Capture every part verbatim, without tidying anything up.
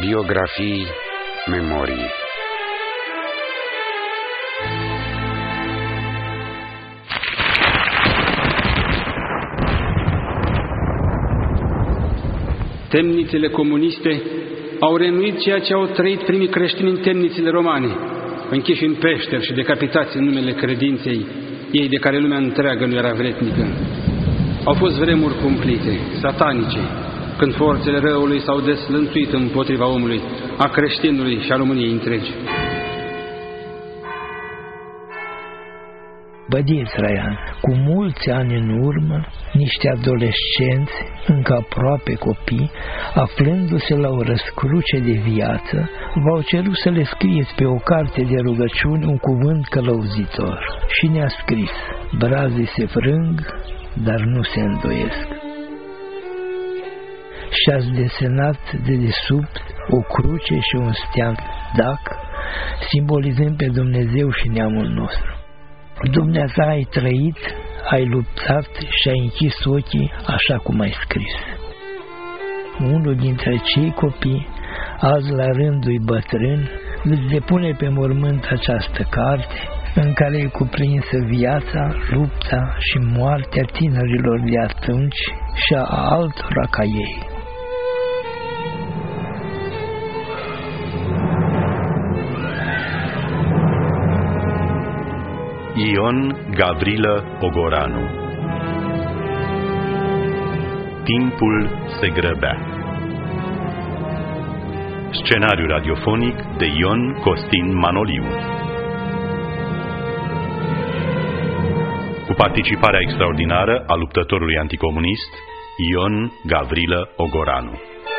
Biografii, memorii. Temnițele comuniste au reînnoit ceea ce au trăit primii creștini în temnițele romane, închiși în peșteri și decapitați în numele credinței ei de care lumea întreagă nu era vretnică. Au fost vremuri cumplite, satanice, când forțele răului s-au deslănțuit împotriva omului, a creștinului și a României întregi. Bădie Traian, cu mulți ani în urmă, niște adolescenți, încă aproape copii, aflându-se la o răscruce de viață, v-au cerut să le scrieți pe o carte de rugăciuni un cuvânt călăuzitor. Și ne-a scris: brazii se frâng, dar nu se îndoiesc. Și ați desenat de desubt o cruce și un steag dac, simbolizând pe Dumnezeu și neamul nostru. Dumneata ai trăit, ai luptat și ai închis ochii așa cum ai scris. Unul dintre cei copii, azi la rândul-i bătrân, îți depune pe mormânt această carte, în care e cuprinsă viața, lupta și moartea tinerilor de atunci și a altora ca ei. Ion Gavrilă Ogoranu. Timpul se grăbea. Scenariu radiofonic de Ion Costin Manoliu, cu participarea extraordinară a luptătorului anticomunist Ion Gavrilă Ogoranu.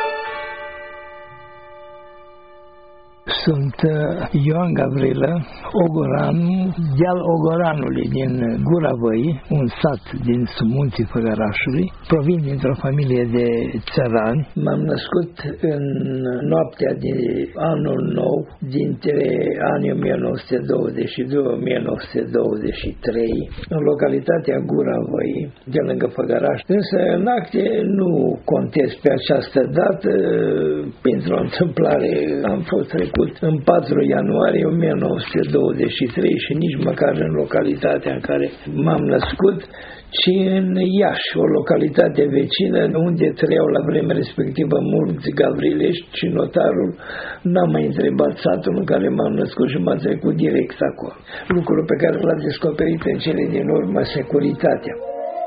Sunt Ion Gavrilă Ogoranu, deal Ogoranului din Gura Văii, un sat din submunții Făgărașului. Provin dintr-o familie de țărani. M-am născut în noaptea de anul nou, dintre anii o mie nouă sute douăzeci și doi - o mie nouă sute douăzeci și trei, în localitatea Gura Văii, de lângă Făgăraș. Însă în acte nu contez pe această dată, printr-o întâmplare am fost trecut în patru ianuarie o mie nouă sute douăzeci și trei și nici măcar în localitatea în care m-am născut, ci în Iași, o localitate vecină unde trăiau la vremea respectivă mulți gavrilești și notarul n-a mai întrebat satul în care m-am născut și m-a trecut direct acolo. Lucrul pe care l-a descoperit în cele din urmă securitatea.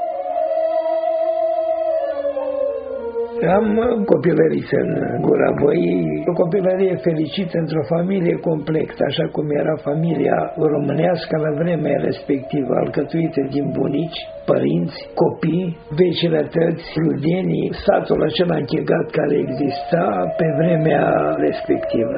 Am copilărit în Gura Văii, o copilărie fericită într-o familie complexă, așa cum era familia românească la vremea respectivă, alcătuită din bunici, părinți, copii, vecinătăți, rudenii, satul acela închegat care exista pe vremea respectivă.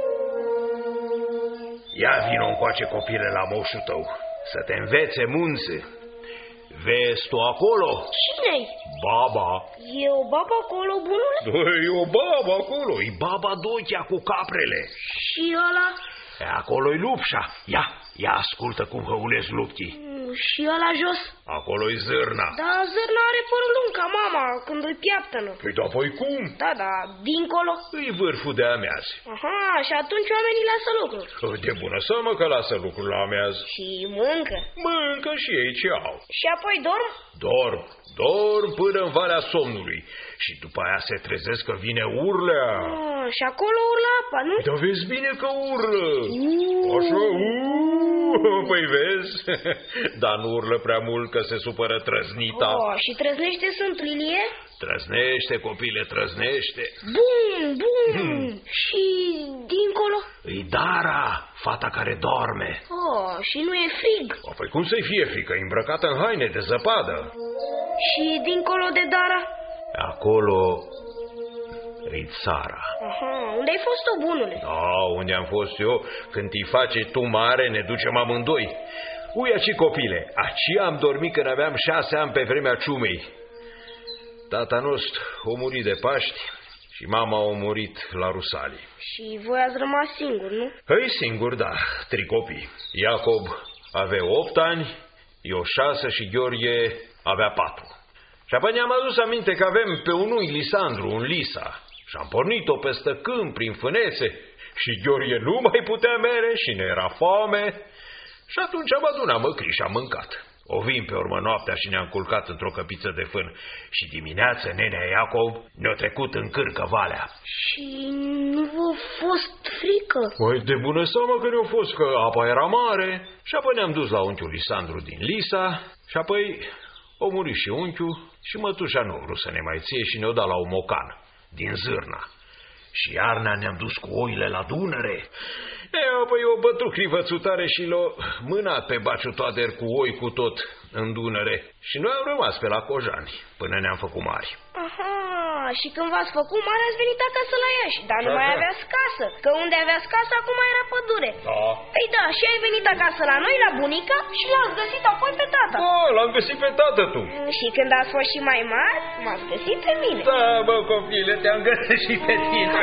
Ia vino încoace, copile, la moșul tău, să te învețe munțe. Vezi tu acolo? Cine-i? Baba. E o babă acolo, bunule? E o babă acolo, e baba Dochea cu caprele. Și ăla? E acolo-i Lupșa. Ia, ia ascultă cum hăulesc luptii. Și ăla jos? Acolo-i Zârna. Da, Zârna are părul lung ca mama când îi piaptănă. Păi da, păi cum? Da, da, dincolo? E vârful de ameaz. Aha, și atunci oamenii lasă lucruri. De bună seamă că lasă lucruri la ameaz. Și mâncă? Mâncă și ei ce au. Și apoi dorm? Dorm, dorm până în Valea Somnului. Și după aia se trezesc că vine urlea. Ah, și acolo urlă apa, nu? Dar vezi bine că urlă. Uh. Așa, uh, păi vezi? Dar nu urlă prea mult că se supără trăznita. Oh, și trăznește sunt Lilie? Trăznește, copile, trăznește. Bun, bun. Hmm. Și dincolo? E Dara, fata care dorme. Oh, și nu e frig? Oh, păi cum să-i fie frică? E îmbrăcată în haine de zăpadă. Și dincolo de Dara? Acolo e țara. Aha, unde ai fost tu, bunule? Da, unde am fost eu, când îi face tu mare, ne ducem amândoi. Uia și copile, aci am dormit când aveam șase ani pe vremea ciumei. Tata nostru a murit de Paști și mama a murit la Rusalii. Și voi ați rămas singuri, nu? Păi singur, da, trei copii. Iacob avea opt ani, eu șase și Gheorghe avea patru. Și apoi ne-am adus aminte că avem pe unui Lisandru, un Lisa, Și-am pornit-o peste câmp, prin fânețe, și Gheorghe nu mai putea mere și ne era foame. Și atunci am adunat măcri și am mâncat. O vin pe urmă noaptea și ne-am culcat într-o căpiță de fân. Și dimineața nenea Iacov ne-a trecut în cârcă valea. Și nu v-a fost frică? Păi de bună seamă că ne-a fost, că apa era mare. Și apoi ne-am dus la unchiul Lisandru din Lisa. Și apoi a murit și unchiul. Și mătușa nu a vrut să ne mai ție și ne-a dat la un mocan din Zârna. Și iarna ne-am dus cu oile la Dunăre. E, apoi o bătut crivățutare și l-o mânat pe Baciu Toader cu oi cu tot în Dunăre. Și noi am rămas pe la Cojani până ne-am făcut mari. Aha, și când v-ați făcut mari ați venit acasă la Iași, dar nu mai aveați casă, că unde aveați casă acum era pădure. Da. Păi da, și ai venit acasă la noi, la bunica, și l-ați găsit apoi pe tata. Da, l-am găsit pe tată tu. Și când ați fost și mai mari, m-ați găsit pe mine. Da, bă, copile, te-am găsit și pe tine.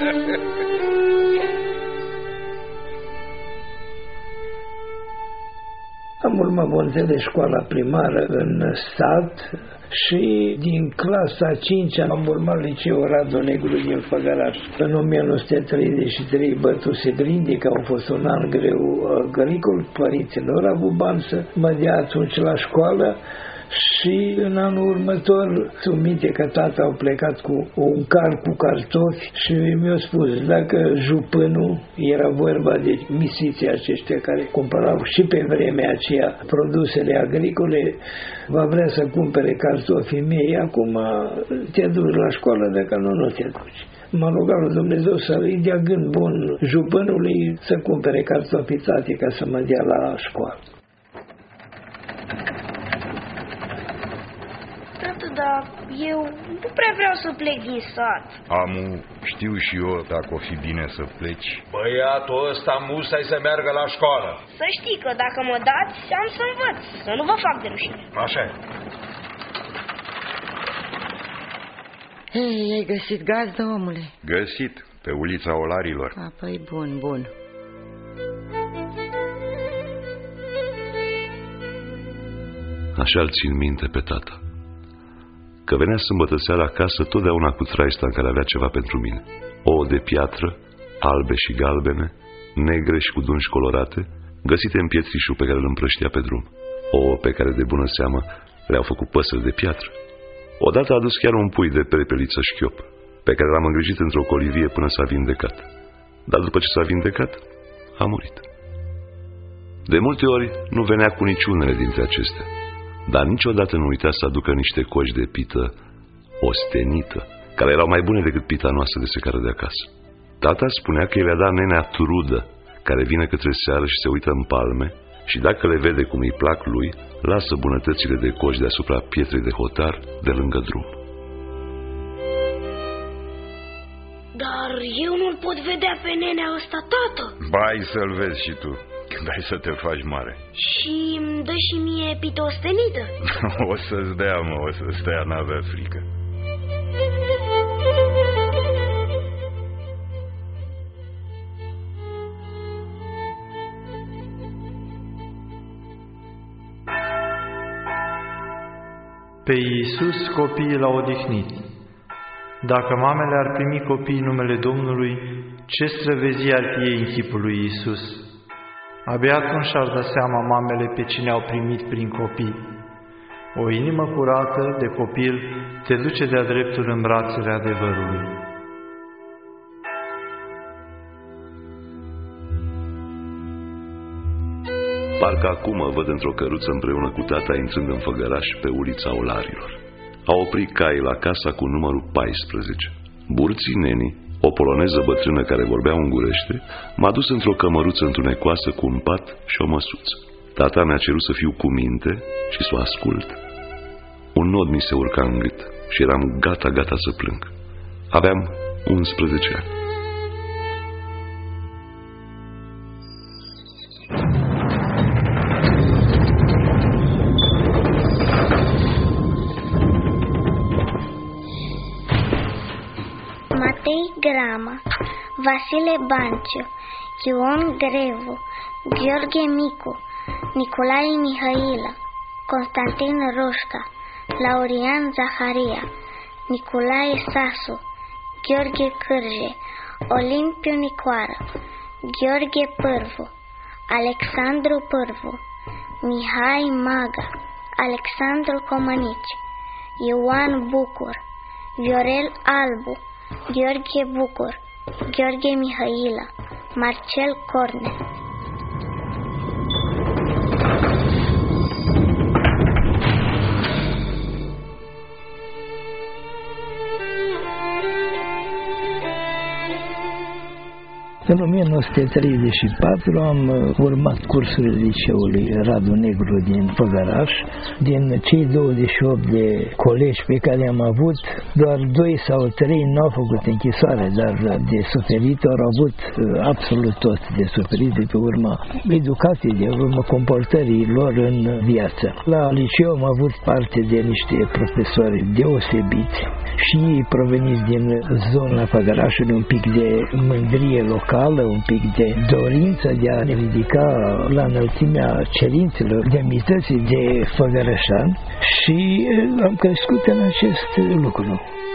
Am urmat, vă înțeles, școala primară în sat și din clasa a cincea am urmat liceul Radu Negru din Făgăraș. În o mie nouă sute treizeci și trei bătuse grindii, că au fost un an greu agricol, părinții nu au avut bani să mă dea atunci la școală. Și în anul următor, țin minte că tata au plecat cu un car cu cartofi și mi-a spus, dacă jupânul, era vorba de misiții aceștia care cumpărau și pe vremea aceea produsele agricole, va vrea să cumpere cartofii mei, acum te duci la școală, dacă nu, nu te duci. M-a rugat lui Dumnezeu să îi dea gând bun jupânului să cumpere cartofii tate ca să mă dea la școală. Dar eu nu prea vreau să plec din sat. Amu, știu și eu dacă o fi bine să pleci. Băiatul ăsta musai să meargă la școală. Să știi că dacă mă dați, am să învăț, să nu vă fac de rușine. Așa e. Hei, ai găsit gazdă, omule? Găsit, pe ulița Olarilor. A, păi bun, bun. Așa-l țin minte pe tata, că venea sâmbătă seara acasă totdeauna cu traista în care avea ceva pentru mine. Ouă de piatră, albe și galbene, negre și cu dungi colorate, găsite în pietrișul pe care îl împrăștia pe drum. Ouă pe care de bună seamă le-au făcut păsări de piatră. Odată a adus chiar un pui de prepeliță șchiop, pe care l-am îngrijit într-o colivie până s-a vindecat. Dar după ce s-a vindecat, a murit. De multe ori nu venea cu niciunele dintre acestea, dar niciodată nu uita să aducă niște coși de pită ostenită, care erau mai bune decât pita noastră de secară de acasă. Tata spunea că i le-a dat nenea Trudă, care vine către seară și se uită în palme și dacă le vede cum îi plac lui, lasă bunătățile de coși deasupra pietrei de hotar de lângă drum. Dar eu nu-l pot vedea pe nenea ăsta, tată. Bai să-l vezi și tu, când ai să te faci mare. Și îmi dă și mie pită ostenită. O să-ți dea, mă, o să stea, n-avea frică. Pe Iisus copiii l-au odihnit. Dacă mamele ar primi copiii numele Domnului, ce străvezie ar fi ei în chipul lui Iisus? Abia atunci și-ar da seama mamele pe cine au primit prin copii. O inimă curată de copil te duce de-a dreptul în brațele adevărului. Parcă acum văd într-o căruță împreună cu tata intrând în Făgăraș pe ulița Olarilor. A oprit caii la casa cu numărul paisprezece. Burții Neni, o poloneză bătrână care vorbea ungurește, m-a dus într-o cămăruță întunecoasă cu un pat și o măsuță. Tata mi-a cerut să fiu cu minte și să o ascult. Un nod mi se urca în gât și eram gata, gata să plâng. Aveam unsprezece ani. Grama, Vasile Banciu, Ion Grevu, Gheorghe Micu, Nicolae Mihailă, Constantin Roșca, Laurian Zaharia, Nicolae Sasu, Gheorghe Cârje, Olimpiu Nicoară, Gheorghe Pârvu, Alexandru Pârvu, Mihai Maga, Alexandru Comănici, Ioan Bucur, Viorel Albu, Gheorghe Bucur, Gheorghe Mihailă, Marcel Cornel. În o mie nouă sute treizeci și patru am urmat cursurile liceului Radu Negru din Făgăraș. Din cei douăzeci și opt de colegi pe care am avut, doar doi sau trei n-au făcut închisoare, dar de suferit au avut absolut tot de suferit de pe urma educației, de urma comportării lor în viață. La liceu am avut parte de niște profesori deosebiți și ei proveniți din zona Făgărașului, un pic de mândrie locală, un pic de dorință de a ne ridica la înălțimea cerințelor demnității de făgărășan și am crescut în acest lucru.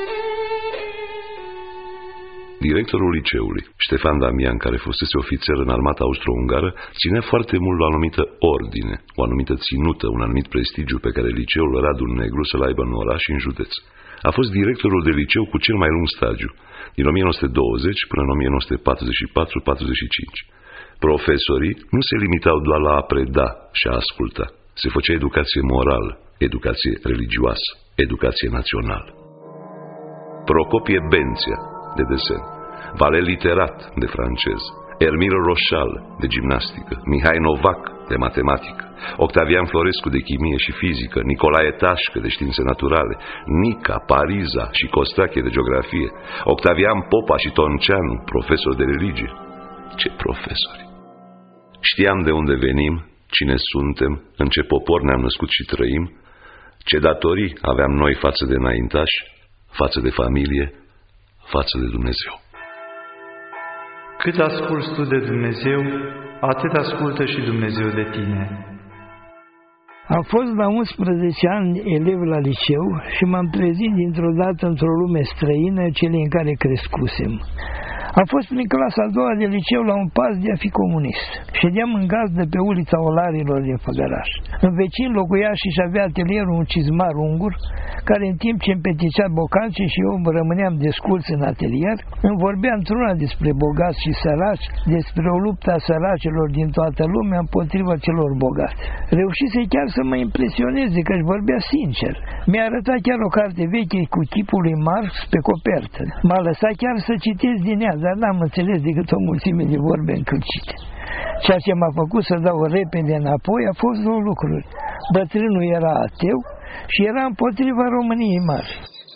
Directorul liceului, Ștefan Damian, care fusese ofițer în armata austro-ungară, ținea foarte mult la o anumită ordine, o anumită ținută, un anumit prestigiu pe care liceul Radu Negru să-l aibă în oraș și în județ. A fost directorul de liceu cu cel mai lung stagiu, din o mie nouă sute douăzeci până în o mie nouă sute patruzeci și patru patruzeci și cinci. Profesorii nu se limitau doar la a preda și a asculta. Se făcea educație morală, educație religioasă, educație națională. Procopie Benția, de desen, Valer Literat, de francez, Ermil Roșal, de gimnastică, Mihai Novac, de matematică, Octavian Florescu, de chimie și fizică, Nicolae Tașcă, de științe naturale, Nica, Pariza și Costache, de geografie, Octavian Popa și Tonceanu, profesor de religie. Ce profesori! Știam de unde venim, cine suntem, în ce popor ne-am născut și trăim, ce datorii aveam noi față de înaintași, față de familie, față de Dumnezeu. Cât asculți tu de Dumnezeu, atât ascultă și Dumnezeu de tine. Am fost la unsprezece ani elev la liceu și m-am trezit dintr-o dată într-o lume străină, cele în care crescusem. Am fost prin clasa a doua de liceu la un pas de a fi comunist. Ședeam în gazdă pe ulița Olarilor din Făgăraș. În vecin locuia și și avea atelierul un cizmar ungur, care în timp ce îmi peticea bocanci și eu rămâneam desculț în atelier, îmi vorbea într-una despre bogați și săraci, despre o luptă a săracilor din toată lumea împotriva celor bogați. Reușise chiar să mă impresioneze că își vorbea sincer. Mi-a arătat chiar o carte veche cu chipul lui Marx pe copertă. M-a lăsat chiar să citesc din ea, dar n-am înțeles decât o mulțime de vorbe încălcite. Ceea ce m-a făcut să dau repede înapoi a fost două lucruri. Bătrânul era ateu și era împotriva României mari.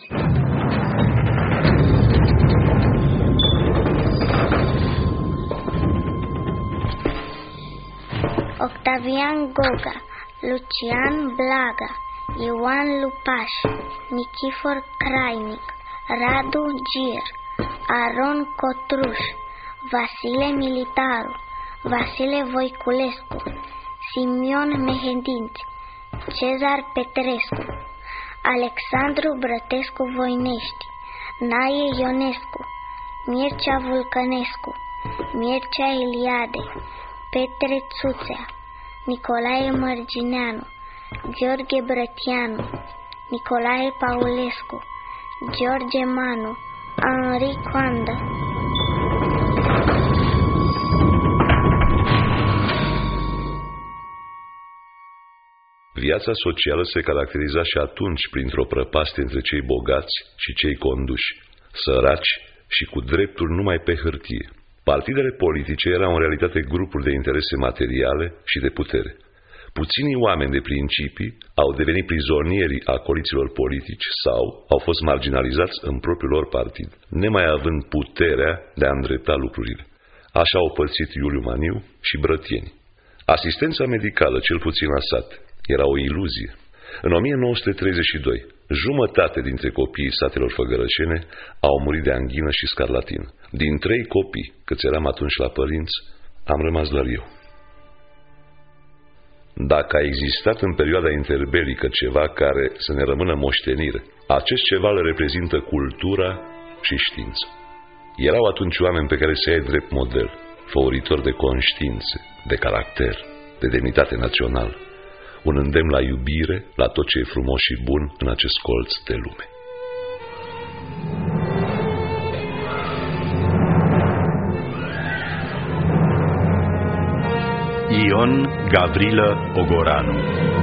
Octavian Goga, Lucian Blaga, Ioan Lupaș, Nichifor Crainic, Radu Gir, Aron Cotruș, Vasile Militaru, Vasile Voiculescu, Simion Mehendinți, Cezar Petrescu, Alexandru Brătescu Voinești, Naie Ionescu, Mircea Vulcănescu, Mircea Iliade, Petre Țuțea, Nicolae Mărgineanu, Gheorghe Brătianu, Nicolae Paulescu, George Manu, Henri Coandă. Viața socială se caracteriza și atunci printr-o prăpastie între cei bogați și cei conduși, săraci și cu drepturi numai pe hârtie. Partidele politice erau în realitate grupuri de interese materiale și de putere. Puținii oameni de principii au devenit prizonieri acoliților politici sau au fost marginalizați în propriul lor partid, nemai având puterea de a îndrepta lucrurile. Așa au părțit Iuliu Maniu și Brătieni. Asistența medicală, cel puțin la sat, era o iluzie. În o mie nouă sute treizeci și doi, jumătate dintre copiii satelor făgărășene au murit de anghină și scarlatină. Din trei copii, câți eram atunci la părinți, am rămas doar eu. Dacă a existat în perioada interbelică ceva care să ne rămână moștenire, acest ceva le reprezintă cultura și știință. Erau atunci oameni pe care se ia drept model, făuritori de conștiințe, de caracter, de demnitate națională, un îndemn la iubire, la tot ce e frumos și bun în acest colț de lume. Ion Gavrilă Ogoranu.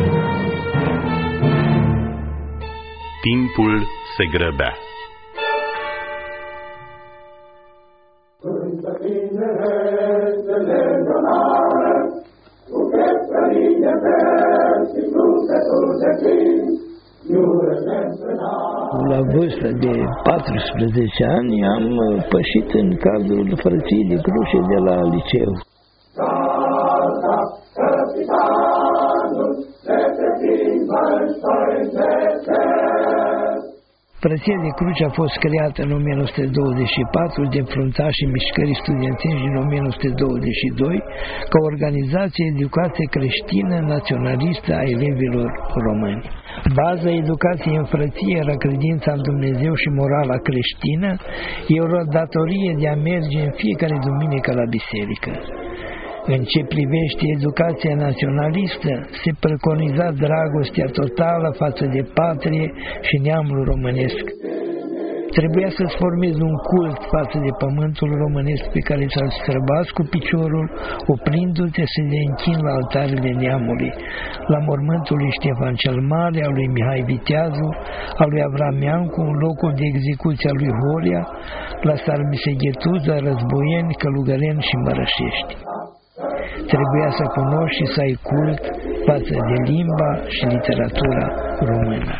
Timpul se grăbea. La vârsta de paisprezece ani am pășit în cadrul Frăției de Cruce de la liceu. Frăția de Cruce a fost creată în o mie nouă sute douăzeci și patru de fruntașii mișcării studențești din o mie nouă sute douăzeci și doi ca organizație de educație creștină naționalistă a elevilor români. Baza educației în frăție era credința în Dumnezeu și morala creștină, era o datorie de a merge în fiecare duminică la biserică. În ce privește educația naționalistă, se preconiza dragostea totală față de patrie și neamul românesc. Trebuia să-ți formezi un cult față de pământul românesc pe care ți-l străbați cu piciorul, oprindu-te să le închin la altarele neamului, la mormântul lui Ștefan cel Mare, al lui Mihai Viteazu, al lui Avram Iancu, în locul de execuție al lui Horia, la Sarmiseghetuza, Războieni, Călugăreni și Mărășești. Trebuia să cunoști și să ai cult față de limba și literatura română.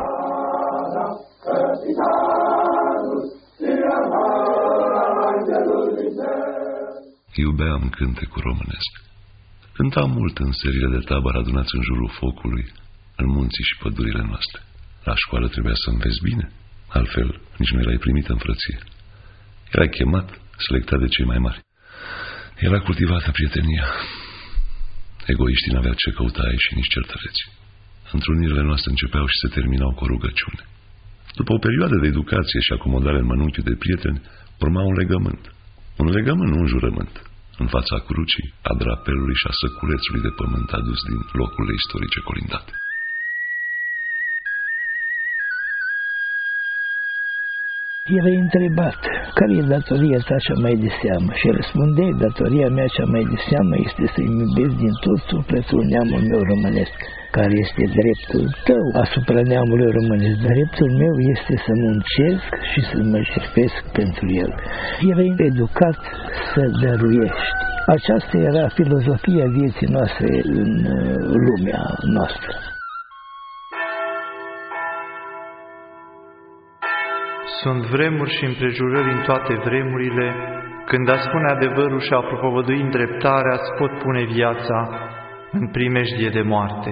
Iubeam cântecul românesc. Cântam mult în seriile de tabără adunați în jurul focului, în munții și pădurile noastre. La școală trebuia să înveți bine, altfel nici nu erai primit în frăție. Erai chemat, selectat de cei mai mari. Era cultivată prietenia. Egoiștii n-aveau ce căuta aici și nici certăreți. Întrunirile noastre începeau și se terminau cu o rugăciune. După o perioadă de educație și acomodare în mănunchiul de prieteni, urma un legământ. Un legământ, nu un jurământ. În fața crucii, a drapelului și a săculețului de pământ adus din locurile istorice colindate. Era întrebat, care e datoria ta cea mai de seamă? Și răspunde, datoria mea cea mai de seamă este să-i iubesc din tot sufletul neamul meu românesc. Care este dreptul tău asupra neamului românesc? Dreptul meu este să muncesc și să mă jertfesc pentru el. Era educat să dăruiești. Aceasta era filozofia vieții noastre în lumea noastră. Sunt vremuri și împrejurări în toate vremurile, când a spune adevărul și a propovădui îndreptarea îți pot pune viața în primejdie de moarte.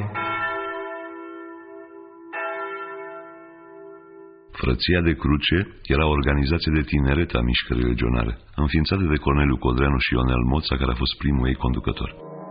Frăția de Cruce era o organizație de tineret a mișcării legionare, înființată de Corneliu Codreanu și Ionel Moța, care a fost primul ei conducător.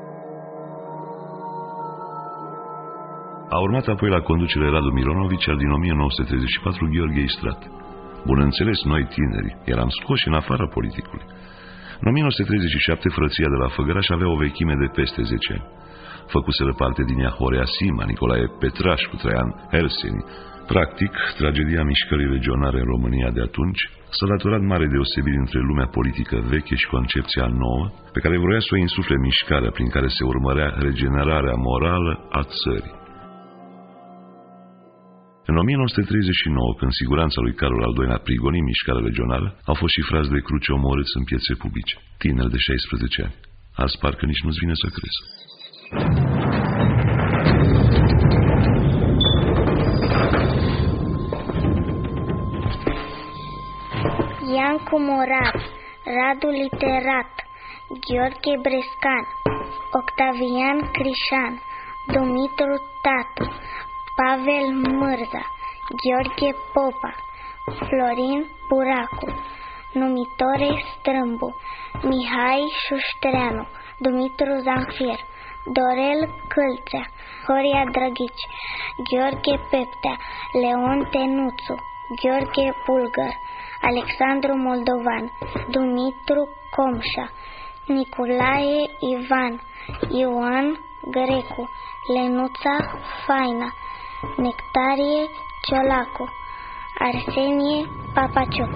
A urmat apoi la conducere Radu Mironovici, iar din o mie nouă sute treizeci și patru Gheorghe Istrat. Bun înțeles, noi tineri eram scoși în afara politicului. În o mie nouă sute treizeci și șapte, Frăția de la Făgăraș avea o vechime de peste zece ani. Făcuseră parte din ea Horea Sima, Nicolae Petrașcu, Traian Herseni. Practic, tragedia mișcării legionare în România de atunci s-a datorat mare deosebire între lumea politică veche și concepția nouă, pe care vroia să o insufle mișcarea prin care se urmărea regenerarea morală a țării. În o mie nouă sute treizeci și nouă, când siguranța lui Carol al doilea prigoni mișcarea legionară, au fost și frați de Cruce omorâți în piețe publice, tineri de șaisprezece ani. Azi parcă nici nu-ți vine să crezi. Iancu Morat, Radu Literat, Gheorghe Brescan, Octavian Crișan, Dumitru Tatu, Pavel Mârza, Gheorghe Popa, Florin Buracu, Numitore Strâmbu, Mihai Șuștreanu, Dumitru Zanfir, Dorel Câlțea, Horia Drăghici, Gheorghe Peptea, Leon Tenuțu, Gheorghe Bulgăr, Alexandru Moldovan, Dumitru Comșa, Nicolae Ivan, Ioan Grecu, Lenuța Faina, Nectarie Ciolacu, Arsenie Papacioc.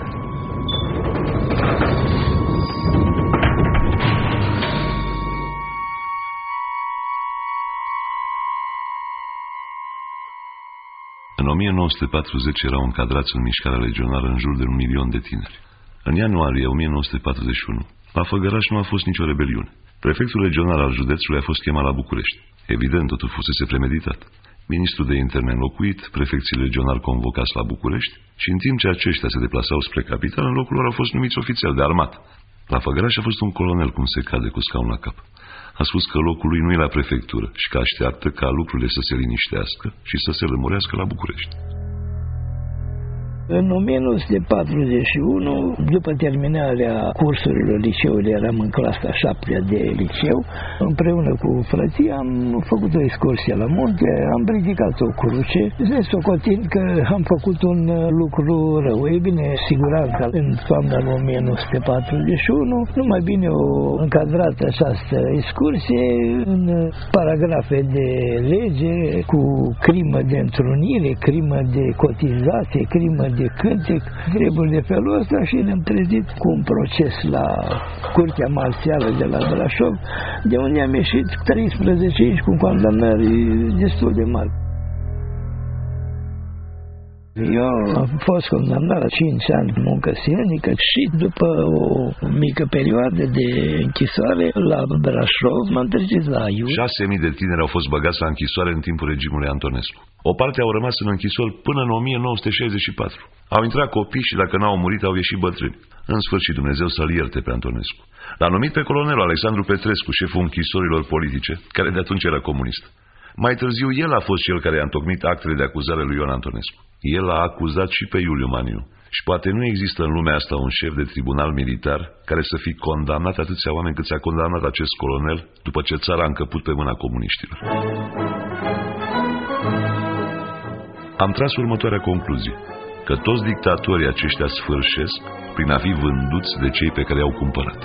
În o mie nouă sute patruzeci erau încadrați în mișcarea legionară în jur de un milion de tineri. În ianuarie o mie nouă sute patruzeci și unu, la Făgăraș nu a fost nicio rebeliune. Prefectul regional al județului a fost chemat la București. Evident, totul fusese premeditat. Ministrul de interne înlocuit, prefecții regionali convocați la București și în timp ce aceștia se deplasau spre capitală, în locul lor au fost numiți ofițeri de armată. La Făgăraș a fost un colonel, cum se cade, cu scaun la cap. A spus că locul lui nu e la prefectură și că așteaptă ca lucrurile să se liniștească și să se lămurească la București. În o mie nouă sute patruzeci și unu, după terminarea cursurilor liceului, eram în clasa a șaptea de liceu, împreună cu frății am făcut o excursie la munte, am ridicat o cruce, nesocotind că am făcut un lucru rău. Ei bine, siguranța în toamna o mie nouă sute patruzeci și unu, numai bine o încadrat această excursie în paragrafe de lege cu crimă de întrunire, crimă de cotizație, crimă de de cântec, treburi de felul ăsta și ne-am trezit cu un proces la Curtea Marțială de la Brașov, de unde am ieșit treisprezece inși cu condamnări destul de mari. Eu am fost condamnat la cinci ani de muncă silnică și după o mică perioadă de închisoare la Brașov m-am trezit la Iulia. șase mii de tineri au fost băgați la închisoare în timpul regimului Antonescu. O parte au rămas în închisori până în o mie nouă sute șaizeci și patru. Au intrat copii și dacă n-au murit au ieșit bătrâni. În sfârșit Dumnezeu să-l ierte pe Antonescu. L-a numit pe colonelul Alexandru Petrescu, șeful închisorilor politice, care de atunci era comunist. Mai târziu el a fost cel care a întocmit actele de acuzare lui Ion Antonescu. El a acuzat și pe Iuliu Maniu. Și poate nu există în lumea asta un șef de tribunal militar care să fi condamnat atâția oameni cât s-a condamnat acest colonel după ce țara a încăput pe mâna comuniștilor. Am tras următoarea concluzie, că toți dictatorii aceștia sfârșesc prin a fi vânduți de cei pe care i-au cumpărat.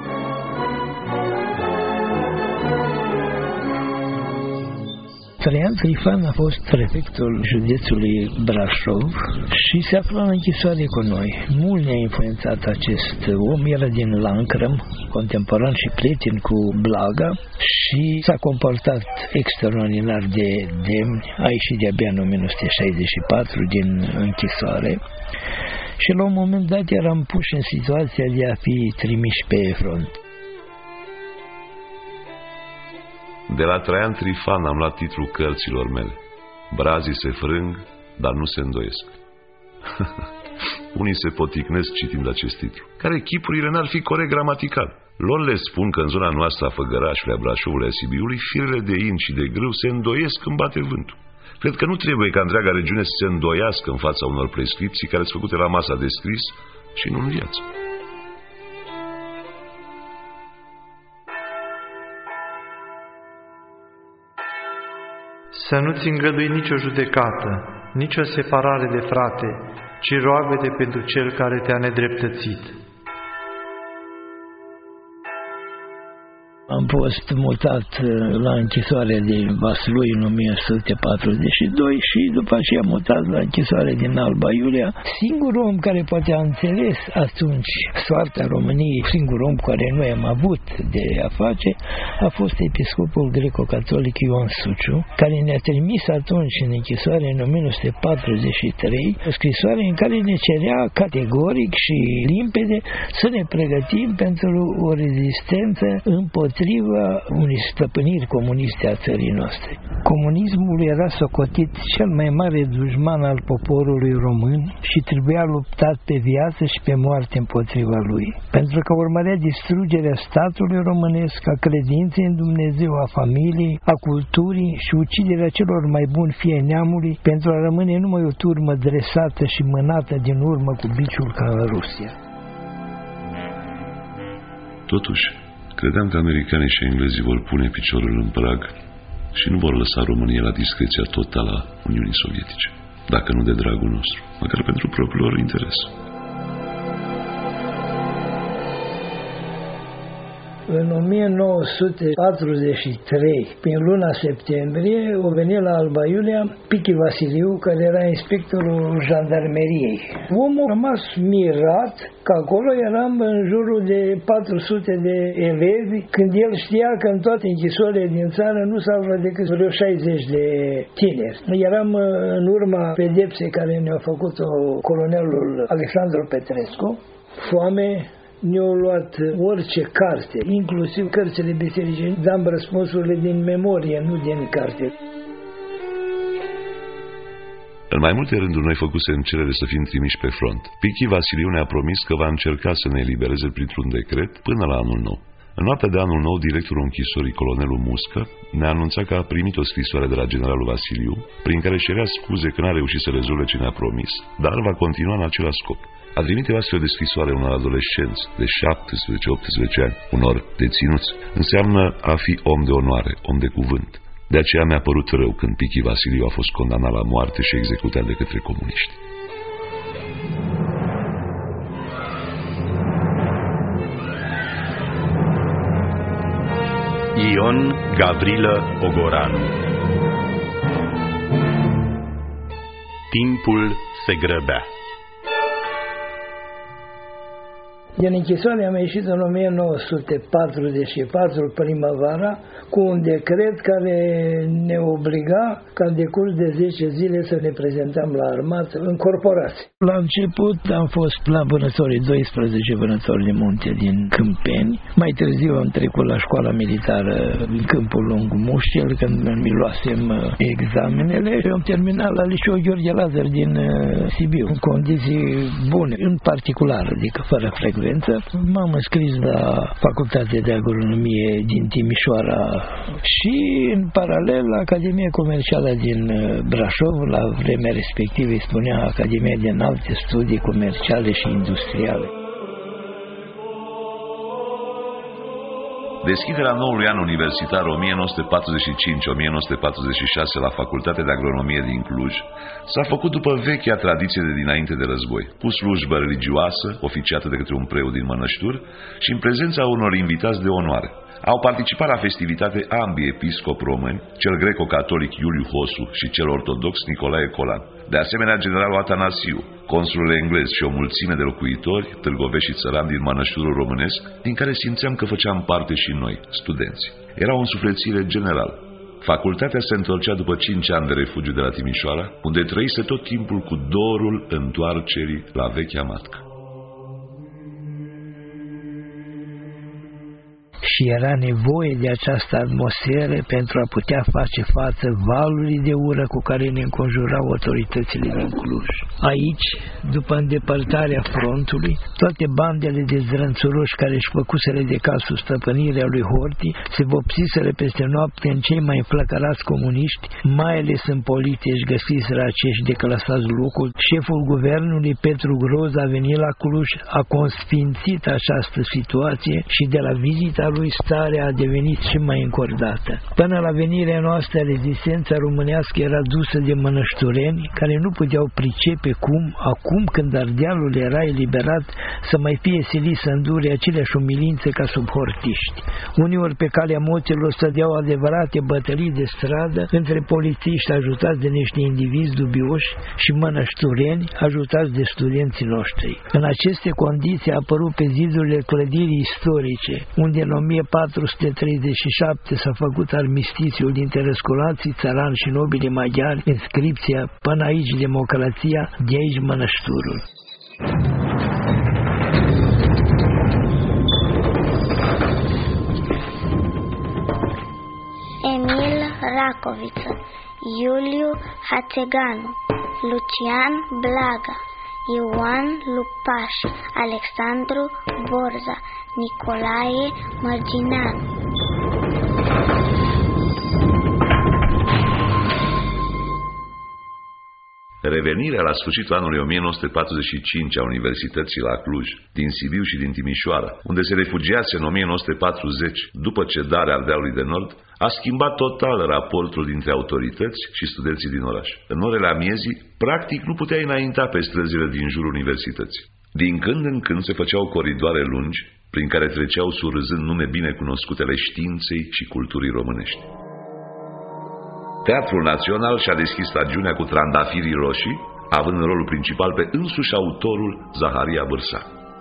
Traian Trifan a fost prefectul județului Brașov și se afla în închisoare cu noi. Mult ne-a influențat acest om, era din Lancrăm, contemporan și prieten cu Blaga și s-a comportat extraordinar de demn. A ieșit de-abia în o mie nouă sute șaizeci și patru din închisoare și la un moment dat eram puși în situația de a fi trimiși pe front. De la Traian Trifan am luat titlul cărților mele. Brazii se frâng, dar nu se îndoiesc. Unii se poticnesc citind acest titlu, care chipurile n-ar fi corect gramatical. Lor le spun că în zona noastră a Făgărașului, a Brașovului, a Sibiului, firele de in și de grâu se îndoiesc când bate vântul. Cred că nu trebuie ca întreaga regiune să se îndoiască în fața unor prescripții care sunt făcute la masa de scris și nu în viață. Să nu-ți îngădui nicio judecată, nicio separare de frate, ci roagă-te pentru cel care te-a nedreptățit. Am fost mutat la închisoarea din Vaslui în o mie nouă sute patruzeci și doi și după aceea mutat la închisoarea din Alba Iulia. Singurul om care poate a înțeles atunci soarta României, singurul om cu care noi am avut de a face, a fost episcopul greco-catolic Ion Suciu, care ne-a trimis atunci în închisoare în o mie nouă sute patruzeci și trei, o scrisoare în care ne cerea categoric și limpede să ne pregătim pentru o rezistență împotriva unei stăpâniri comuniste a țării noastre. Comunismul era socotit cel mai mare dușman al poporului român și trebuia luptat pe viață și pe moarte împotriva lui, pentru că urmărea distrugerea statului românesc, a credinței în Dumnezeu, a familiei, a culturii și uciderea celor mai buni fii ai neamului pentru a rămâne numai o turmă dresată și mânată din urmă cu biciul ca în Rusia. Totuși, credeam că americanii și englezii vor pune piciorul în prag și nu vor lăsa România la discreția totală a Uniunii Sovietice, dacă nu de dragul nostru, măcar pentru propriul lor interes. În o mie nouă sute patruzeci și trei, prin luna septembrie, a venit la Alba Iulia Pichi Vasiliu, care era inspectorul jandarmeriei. Omul a rămas mirat că acolo eram în jurul de patru sute de elevi, când el știa că în toate închisorile din țară nu s-au aflat decât vreo șaizeci de tineri. Eram în urma pedepsei care ne-a făcut-o colonelul Alexandru Petrescu, foame. Ne-au luat orice carte, inclusiv cărțile bisericii, dam răspunsurile din memorie, nu din carte. În mai multe rânduri noi făcusem cerere să fim trimiși pe front. Pichi Vasiliu ne-a promis că va încerca să ne elibereze printr-un decret până la anul nou. În noaptea de anul nou, directorul închisorii, colonelul Muscă, ne-a anunțat că a primit o scrisoare de la generalul Vasiliu, prin care cerea scuze că n-a reușit să rezolve ce ne-a promis, dar va continua în același scop. A trimite o astfel de scrisoare unor adolescenți de șaptesprezece optsprezece ani, unor deținuți, înseamnă a fi om de onoare, om de cuvânt. De aceea mi-a părut rău când Pichi Vasiliu a fost condamnat la moarte și executat de către comuniști. Ion Gavrilă Ogoranu. Timpul se grăbea. Din închisoare am ieșit în o mie nouă sute patruzeci și patru, primăvara, cu un decret care ne obliga ca în decurs de zece zile să ne prezentăm la armată în corporație. La început am fost la vânătorii, doisprezece vânători de munte din Câmpeni. Mai târziu am trecut la școala militară în Câmpul Lung Mușel, când mi luasem examenele. Am terminat la Liceul Gheorghe Lazar din Sibiu, în condiții bune, în particular, adică fără frecvență. M-am înscris la Facultatea de Agronomie din Timișoara și, în paralel, la Academia Comercială din Brașov, la vremea respectivă îi spunea Academia de Înalte Studii Comerciale și Industriale. Deschiderea noului an universitar o mie nouă sute patruzeci și cinci - o mie nouă sute patruzeci și șase la Facultatea de Agronomie din Cluj s-a făcut după vechea tradiție de dinainte de război, cu slujbă religioasă, oficiată de către un preot din Mănăștur și în prezența unor invitați de onoare. Au participat la festivitate ambii episcopi români, cel greco-catolic Iuliu Hosu și cel ortodox Nicolae Colan. De asemenea, generalul Atanasiu, consulul englez și o mulțime de locuitori, târgovești și țărani din Mănășturul românesc, din care simțeam că făceam parte și noi, studenți. Era o însuflețire generală. Facultatea se întorcea după cinci ani de refugiu de la Timișoara, unde trăise tot timpul cu dorul întoarcerii la vechea matcă. Și era nevoie de această atmosferă pentru a putea face față valurii de ură cu care ne înconjurau autoritățile din Cluj. Aici, după îndepărtarea frontului, toate bandele de zrânțuroși care își făcuseră de casul stăpânirea lui Horthy se vopsiseră peste noapte în cei mai înflăcărați comuniști, mai ales în poliție își găsiseră acești declasați locul. Șeful guvernului, Petru Groz, a venit la Cluj, a consfințit această situație și de la vizita lui starea a devenit și mai încordată. Până la venirea noastră, rezistența românească era dusă de mănăștureni care nu puteau pricepe cum, acum când Ardealul era eliberat, să mai fie silit să îndure aceleași umilințe ca sub hortiști. Uneori pe calea moților stădeau adevărate bătălii de stradă între polițiști ajutați de niște indivizi dubioși și mănăștureni ajutați de studenții noștri. În aceste condiții a apărut pe zidurile clădirii istorice, unde în o mie patru sute treizeci și șapte s-a făcut armistițiul dintre răsculații țărani și nobili maghiari, inscripția "Până aici democrația, de aici mănășturul". Emil Racoviță, Iuliu Hațeganu, Lucian Blaga, Ioan Lupaș, Alexandru Borza, Nicolae Mărgineanu. Revenirea la sfârșitul anului o mie nouă sute patruzeci și cinci a Universității la Cluj, din Sibiu și din Timișoara, unde se refugiase în o mie nouă sute patruzeci după cedarea Ardealului de Nord, a schimbat total raportul dintre autorități și studenții din oraș. În orele amiezii, practic nu puteai înainta pe străzile din jurul universității. Din când în când se făceau coridoare lungi, prin care treceau surâzând nume binecunoscutele științei și culturii românești. Teatrul Național și-a deschis stagiunea cu Trandafirii roșii, având în rolul principal pe însuși autorul Zaharia Bârsa.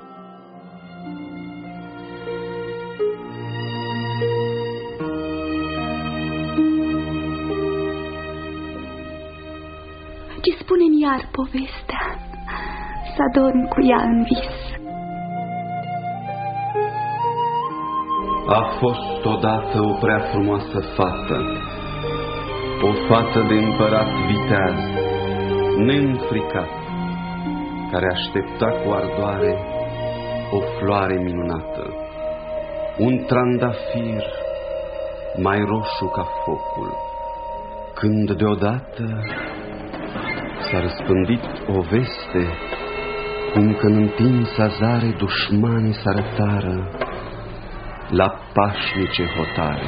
Ce spune-mi iar povestea, să adorm cu ea în vis. A fost odată o prea frumoasă fată, o fată de împărat viteaz, neînfricat, care aștepta cu ardoare o floare minunată, un trandafir mai roșu ca focul, când deodată s-a răspândit o veste, cum că în întinsa zare dușmanii s-arătară la pașnice hotare.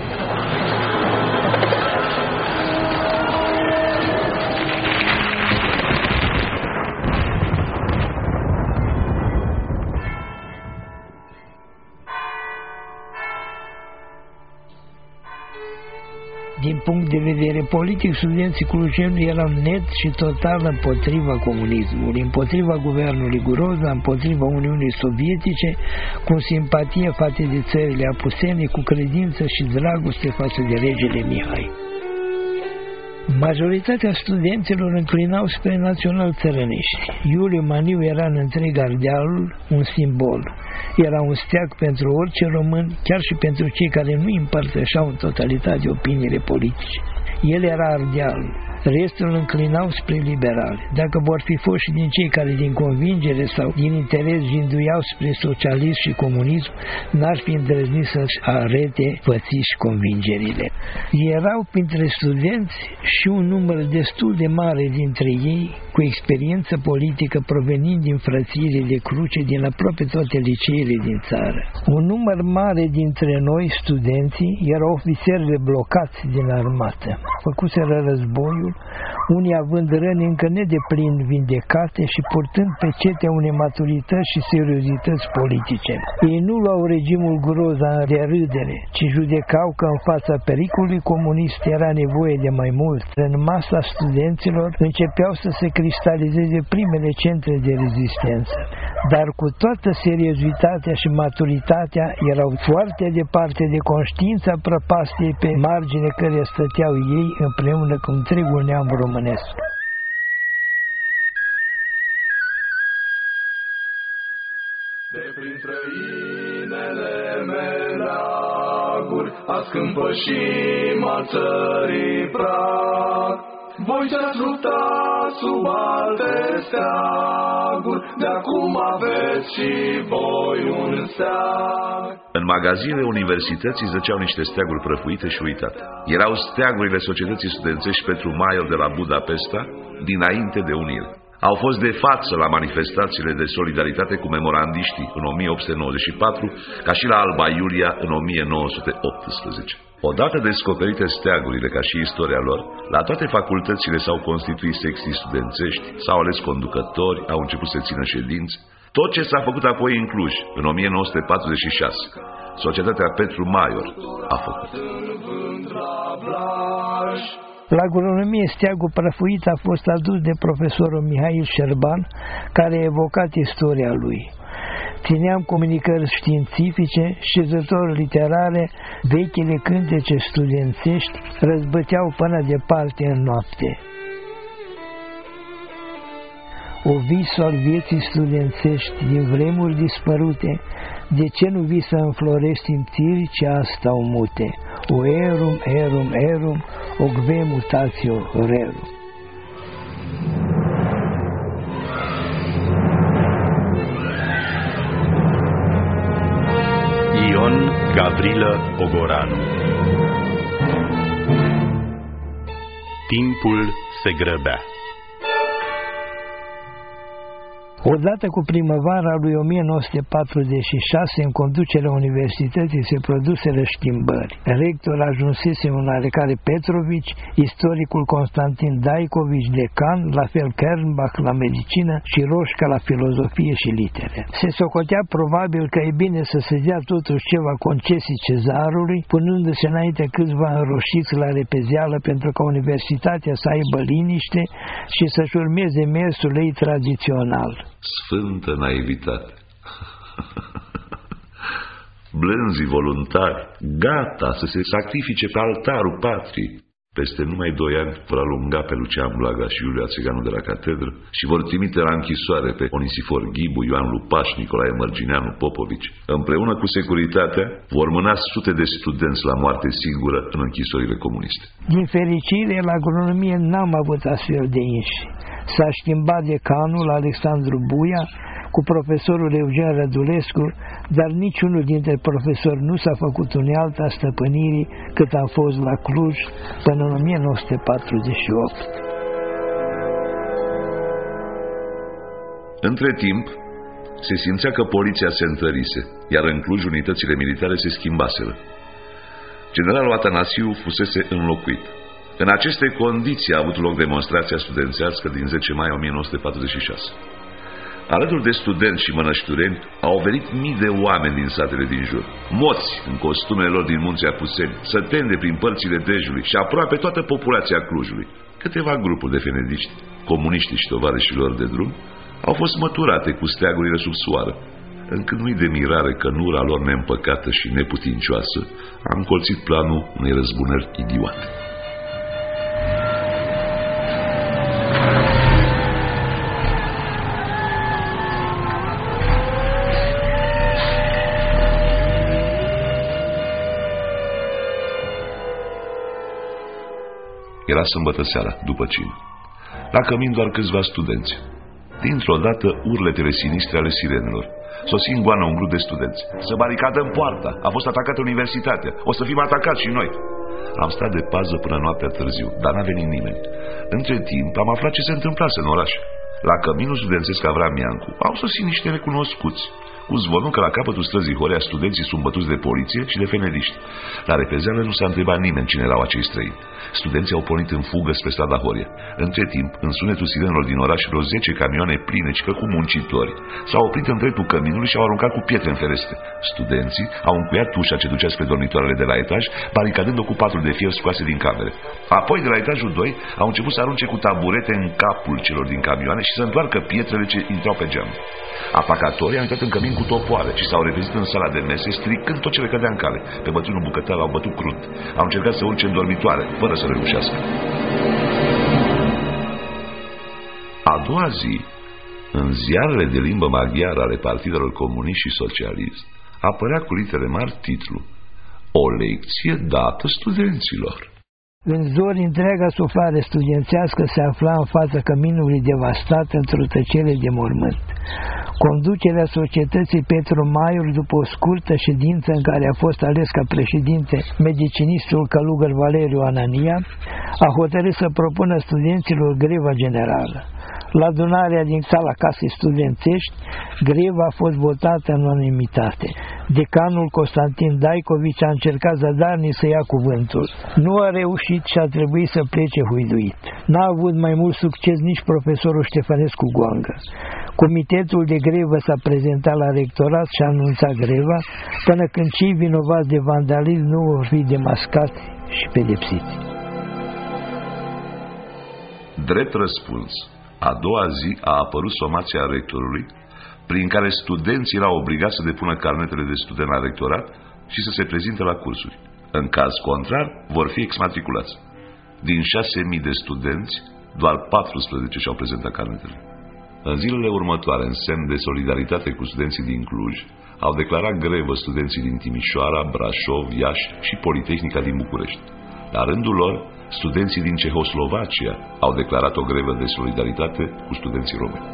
Din punct de vedere politic, studenții clujeni erau net și total împotriva comunismului, împotriva guvernului Groza, împotriva Uniunii Sovietice, cu simpatie față de țările apusene, cu credință și dragoste față de regele Mihai. Majoritatea studenților înclinau spre național-țărănești. Iuliu Maniu era în întreg Ardealul un simbol. Era un steag pentru orice român, chiar și pentru cei care nu împărtășeau în totalitate opiniile politice. El era Ardealul. Restul înclinau spre liberali. Dacă vor fi fost și din cei care din convingere sau din interes jinduiau spre socialism și comunism, n-ar fi îndrăznit să-și arete fățiși convingerile. Erau printre studenți și un număr destul de mare dintre ei cu experiență politică provenind din frățiile de cruce din aproape toate liceele din țară. Un număr mare dintre noi, studenții, erau ofițeri blocați din armată. Făcuseră războiul, unii având răni încă nedeplin vindecate și purtând pecetea unei maturități și seriozități politice. Ei nu luau regimul Groza de râdere, ci judecau că în fața pericolului comunist era nevoie de mai mult. În masa studenților începeau să se cristalizeze primele centre de rezistență, dar cu toată seriozitatea și maturitatea erau foarte departe de conștiința prăpastiei pe margine care stăteau ei împreună cu întregul neam românesc. De prin străinele meleaguri, azi când pășim al țării prag, voi ce-ați luptat sub alte steaguri, de acum aveți și voi un steag. În magazinele universității zăceau niște steaguri prăfuite și uitate. Erau steagurile societății studențești Petru Maior de la Budapesta, dinainte de unire. Au fost de față la manifestațiile de solidaritate cu memorandiștii în o mie opt sute nouăzeci și patru, ca și la Alba Iulia în o mie nouă sute optsprezece. Odată descoperite steagurile ca și istoria lor, la toate facultățile s-au constituit secții studențești, s-au ales conducători, au început să țină ședințe. Tot ce s-a făcut apoi în Cluj, în o mie nouă sute patruzeci și șase, Societatea Petru Maior a făcut. La agronomie, steagul prăfuit a fost adus de profesorul Mihail Șerban, care a evocat istoria lui. Țineam comunicări științifice, șezători literare, vechile cântece studențești răzbăteau până departe în noapte. O visul al vieții studențești din vremuri dispărute, de ce nu vii să înflorești simțiri ce astau mute? O erum, erum, erum, ogve mutatio rerum. Ion Gavrilă Ogoranu. Timpul se grăbea. Odată cu primăvara lui o mie nouă sute patruzeci și șase, în conducerea universității se produseră schimbări. Rector ajunsese un oarecare Petrovici, istoricul Constantin Daicovici decan, la fel Kernbach la medicină și Roșca la filozofie și litere. Se socotea probabil că e bine să se dea totuși ceva concesii cezarului, punându-se înainte câțiva înroșiți la repezeală pentru ca universitatea să aibă liniște și să-și urmeze mersul ei tradițional. Sfântă naivitate. Blânzii voluntari, gata să se sacrifice pe altarul patriei. Peste numai doi ani vor alunga pe Lucian Blaga și Iuliu Ațeganu de la catedră și vor trimite la închisoare pe Onisifor Ghibu, Ioan Lupaș, Nicolae Mărgineanu, Popovici. Împreună cu securitatea vor mâna sute de studenți la moarte sigură în închisorile comuniste. Din fericire, la agronomie n-am avut astfel de inși. S-a schimbat decanul Alexandru Buia cu profesorul Eugen Rădulescu, dar niciunul dintre profesori nu s-a făcut unealta stăpânirii cât am fost la Cluj până în o mie nouă sute patruzeci și opt. Între timp, se simțea că poliția se întărise, iar în Cluj unitățile militare se schimbaseră. Generalul Atanasiu fusese înlocuit. În aceste condiții a avut loc demonstrația studențească din zece mai o mie nouă sute patruzeci și șase. Alături de studenți și mănăștureni au venit mii de oameni din satele din jur, moți în costumele lor din munții Apuseni, săteni de prin părțile Dejului și aproape toată populația Clujului. Câteva grupuri de fenediști, comuniști și tovarășilor de drum, au fost măturate cu steagurile sub soară, încât nu-i de mirare că nura lor neîmpăcată și neputincioasă a încolțit planul unei răzbunări idiote. Era sâmbătă seara, după cină. La cămin doar câțiva studenți. Dintr-o dată, urletele sinistre ale sirenelor. Sosi în goană un grup de studenți. Să baricadăm poarta! A fost atacată universitatea! O să fim atacați și noi! Am stat de pază până noaptea târziu, dar n-a venit nimeni. Între timp, am aflat ce se întâmplase în oraș. La căminul studențesc Avram Iancu au sosit niște necunoscuți, cu zvonul că la capătul străzii Horea studenții sunt bătuți de poliție și de fenediști. La repezeală nu s-a întrebat nimeni cine erau acei străini. Studenții au pornit în fugă spre strada Horia. Între timp, în sunetul sirenelor din oraș, vreo zece camioane pline, cică cu muncitori, s-au oprit în dreptul căminului și au aruncat cu pietre în ferestre. Studenții au încuiat ușa ce ducea spre dormitoarele de la etaj, baricadând-o cu patru de fier scoase din camere. Apoi, de la etajul doi, au început să arunce cu taburete în capul celor din camioane și să întoarcă pietrele ce intrau pe geam. Atacatorii au intrat în cămin cu topoare și s-au revezit în sala de mese, stricând tot ce le cădea în cale. Pe bătrânul bucătar l-au bătut crunt. Au încercat să urce în dormitoare, fără să reușească. A doua zi, în ziarele de limbă maghiară ale partidelor comunist și socialist, apărea cu litere mari titlu: O lecție dată studenților. În zori, întreaga suflare studențească se afla în fața căminului devastat într-o tăcere de mormânt. Conducerea societății Petru Maior, după o scurtă ședință în care a fost ales ca președinte medicinistul călugăr Valeriu Anania, a hotărât să propună studenților greva generală. La adunarea din sala casei studențești, greva a fost votată în unanimitate. Decanul Constantin Daicovici a încercat zadarnic să ia cuvântul. Nu a reușit și a trebuit să plece huiduit. N-a avut mai mult succes nici profesorul Ștefănescu Goangă. Comitetul de grevă s-a prezentat la rectorat și a anunțat greva, până când cei vinovați de vandalism nu vor fi demascați și pedepsiți. Drept răspuns, a doua zi a apărut somația rectorului, prin care studenții erau obligați să depună carnetele de student la rectorat și să se prezinte la cursuri. În caz contrar, vor fi exmatriculați. Din șase mii de studenți, doar paisprezece și-au prezentat carnetele. În zilele următoare, în semn de solidaritate cu studenții din Cluj, au declarat grevă studenții din Timișoara, Brașov, Iași și Politehnica din București. La rândul lor, studenții din Cehoslovacia au declarat o grevă de solidaritate cu studenții români.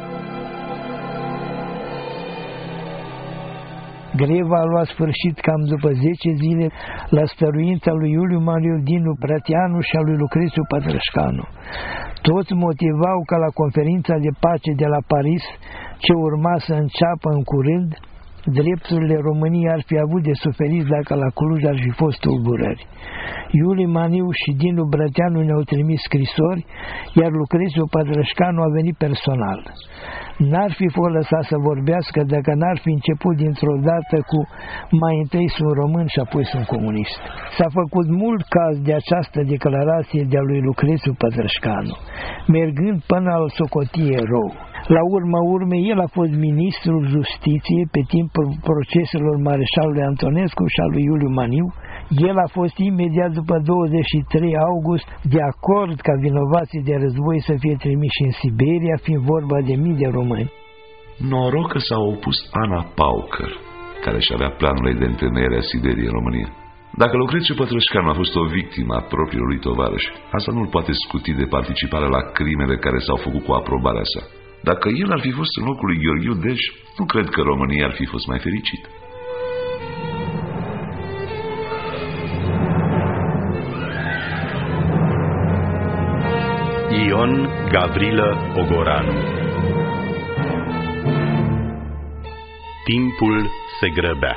Greva a luat sfârșit cam după zece zile la stăruința lui Iuliu Mariu Dinu Brătianu și a lui Lucrețiu Pătrășcanu. Toți motivau ca la conferința de pace de la Paris, ce urma să înceapă în curând, drepturile României ar fi avut de suferit dacă la Cluj ar fi fost tulburări. Iuliu Maniu și Dinu Brăteanu ne-au trimis scrisori, iar Lucrețiu Pătrășcanu a venit personal. N-ar fi fost lăsat să vorbească dacă n-ar fi început dintr-o dată cu mai întâi sunt român și apoi sunt comunist. S-a făcut mult caz de această declarație de-a lui Lucrețiu Pătrășcanu, mergând până al socotie erou. La urma urmei, el a fost ministrul justiției pe timpul proceselor mareșalului Antonescu și al lui Iuliu Maniu. El a fost imediat după douăzeci și trei august de acord ca vinovații de război să fie trimiși în Siberia, fiind vorba de mii de români. Noroc că s-a opus Ana Paucăr, care și avea planurile de întemeiere a Siberiei în România. Dacă Lucrețiu Pătrășcanu a fost o victimă a propriului tovarăș, asta nu-l poate scuti de participarea la crimele care s-au făcut cu aprobarea sa. Dacă el ar fi fost în locul lui Gheorghiu Dej, nu cred că România ar fi fost mai fericită. Ion Gavrilă Ogoranu. Timpul se grăbea.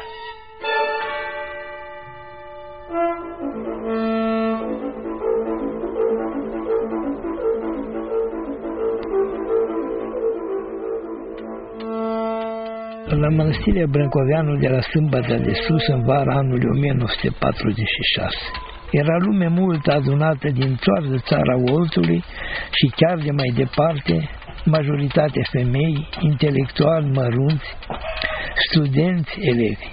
La Mănăstirea Brâncoveanu de la Sâmbătă de Sus, în vara anului o mie nouă sute patruzeci și șase. Era lume mult adunată din toată țara Oltului și chiar de mai departe, majoritate femei, intelectuali mărunți, studenți, elevi.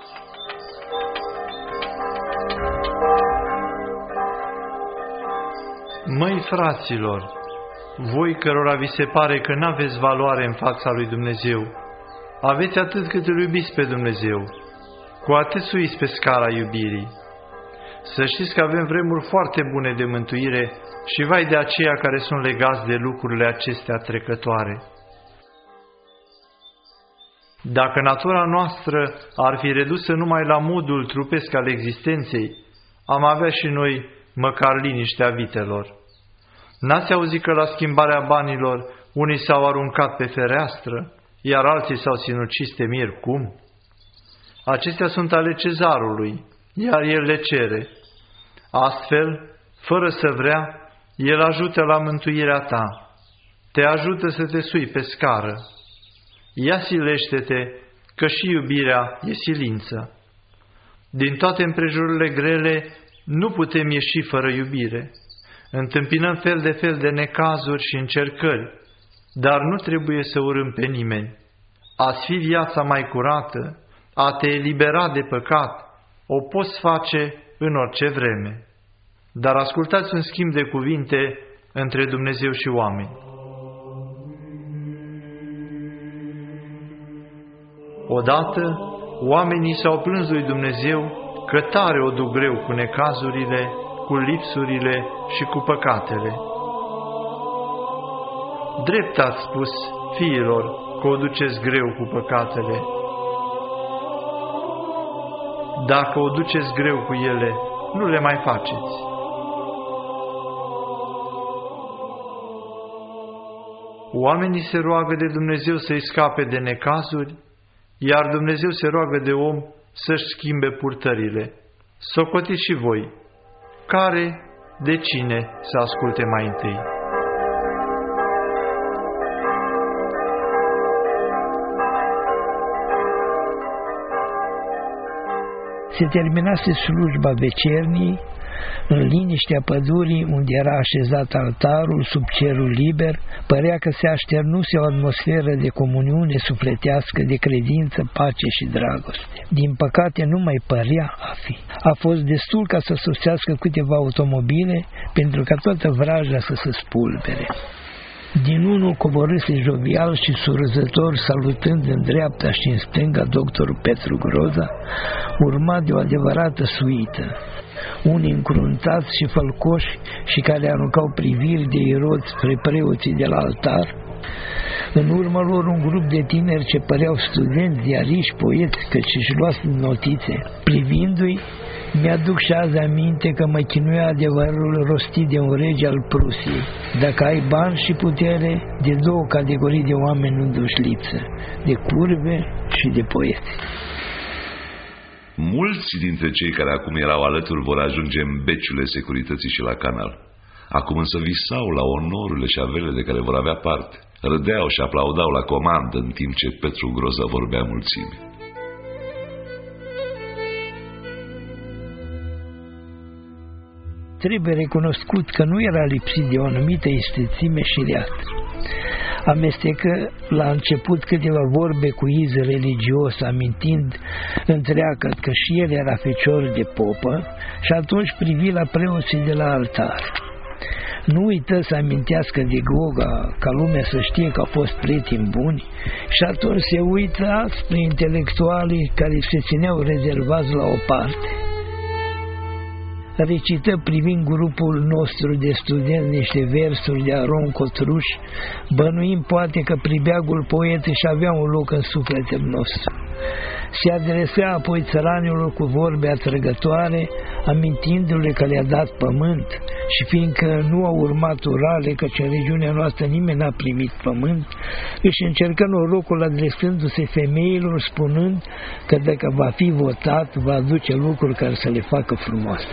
Măi, fraților, voi cărora vi se pare că n-aveți valoare în fața lui Dumnezeu, aveți atât cât îl iubiți pe Dumnezeu, cu atât suiți pe scara iubirii. Să știți că avem vremuri foarte bune de mântuire și vai de aceia care sunt legați de lucrurile acestea trecătoare. Dacă natura noastră ar fi redusă numai la modul trupesc al existenței, am avea și noi măcar liniștea vitelor. N-ați auzit că la schimbarea banilor unii s-au aruncat pe fereastră, iar alții s-au sinucis de mir cum? Acestea sunt ale cezarului, iar el le cere. Astfel, fără să vrea, el ajută la mântuirea ta, te ajută să te sui pe scară. Ia silește-te, că și iubirea e silință. Din toate împrejururile grele, nu putem ieși fără iubire. Întâmpinăm fel de fel de necazuri și încercări, dar nu trebuie să urâm pe nimeni. A-ți fi viața mai curată, a te elibera de păcat, o poți face în orice vreme. Dar ascultați un schimb de cuvinte între Dumnezeu și oameni. Odată, oamenii s-au plâns lui Dumnezeu că tare o duc greu cu necazurile, cu lipsurile și cu păcatele. Drept ați spus, fiilor, că o duceți greu cu păcatele. Dacă o duceți greu cu ele, nu le mai faceți. Oamenii se roagă de Dumnezeu să-i scape de necazuri, iar Dumnezeu se roagă de om să-și schimbe purtările. Socotiți și voi, care de cine să asculte mai întâi. Se terminase slujba vecernii, în liniștea pădurii unde era așezat altarul sub cerul liber, părea că se așternuse o atmosferă de comuniune sufletească, de credință, pace și dragoste. Din păcate nu mai părea a fi. A fost destul ca să sosească câteva automobile pentru ca toată vraja să se spulbere. Din unul coborâse jovial și surzător, salutând în dreapta și în stânga doctorul Petru Groza, urmat de o adevărată suită. Unii încruntați și fălcoși și care aruncau priviri de iroți spre preoții de la altar. În urmă lor un grup de tineri ce păreau studenți, ziariști, poeți, căci își luați notițe. Privindu-i, Mi-aduc și azi aminte că mă chinuia adevărul rostit de un rege al Prusiei. Dacă ai bani și putere, de două categorii de oameni nu duci lipsă, de curve și de poeți. Mulți dintre cei care acum erau alături vor ajunge în beciule securității și la canal. Acum însă visau la onorurile și averile de care vor avea parte. Râdeau și aplaudau la comandă în timp ce Petru Groza vorbea mulțime. Trebuie recunoscut că nu era lipsit de o anumită istețime și reată. Amestecă la început câteva vorbe cu iz religios, amintind întreagă că și el era fecior de popă, și atunci privi la preoții de la altar. Nu uită să amintească de Goga, ca lumea să știe că au fost prieteni buni, și atunci se uită spre intelectualii care se țineau rezervați la o parte. Recită privind grupul nostru de studenți niște versuri de Aron Cotruș, bănuim poate că pribeagul poet își avea un loc în sufletul nostru. Se adresa apoi țăranilor cu vorbe atrăgătoare, amintindu-le că le-a dat pământ, și fiindcă nu au urmat urale, căci în regiunea noastră nimeni n-a primit pământ, își încercă norocul adresându-se femeilor, spunând că dacă va fi votat, va aduce lucruri care să le facă frumoase.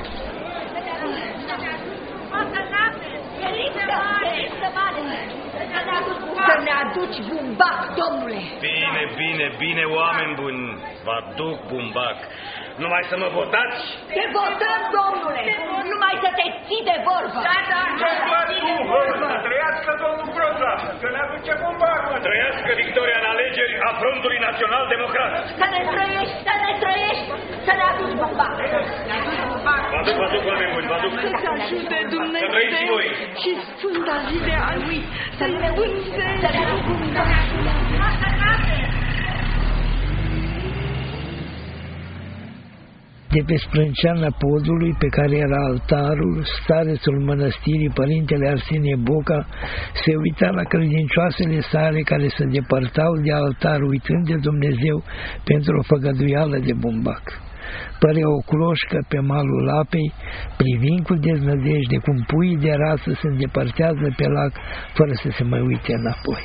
Să ne aduci bumbac, domnule! Bine, bine, bine, oameni buni, vă aduc bumbac. Numai să mă votați? Te votăm, domnule! Numai să te ții de vorbă! Da, da, să trăiască domnul Groza, să ne aduce bumbac! Trăiască victoria în alegeri a Frontului Național Democrat! Să ne trăiești, să ne trăiești, să ne aduci bumbac! Vă aduc, vă aduc, oameni buni, vă aduc! Să-ți ajute Dumnezeu și sfânta zi de a lui să-i vânzeze bumbac! De pe sprânceana podului pe care era altarul, starețul mănăstirii, părintele Arsenie Boca, se uita la credincioasele sale care se depărtau de altar, uitând de Dumnezeu pentru o făgăduială de bumbac. Părea o cloșcă pe malul apei, privind cu deznădejde cum puii de rață se îndepărtează pe lac, fără să se mai uite înapoi.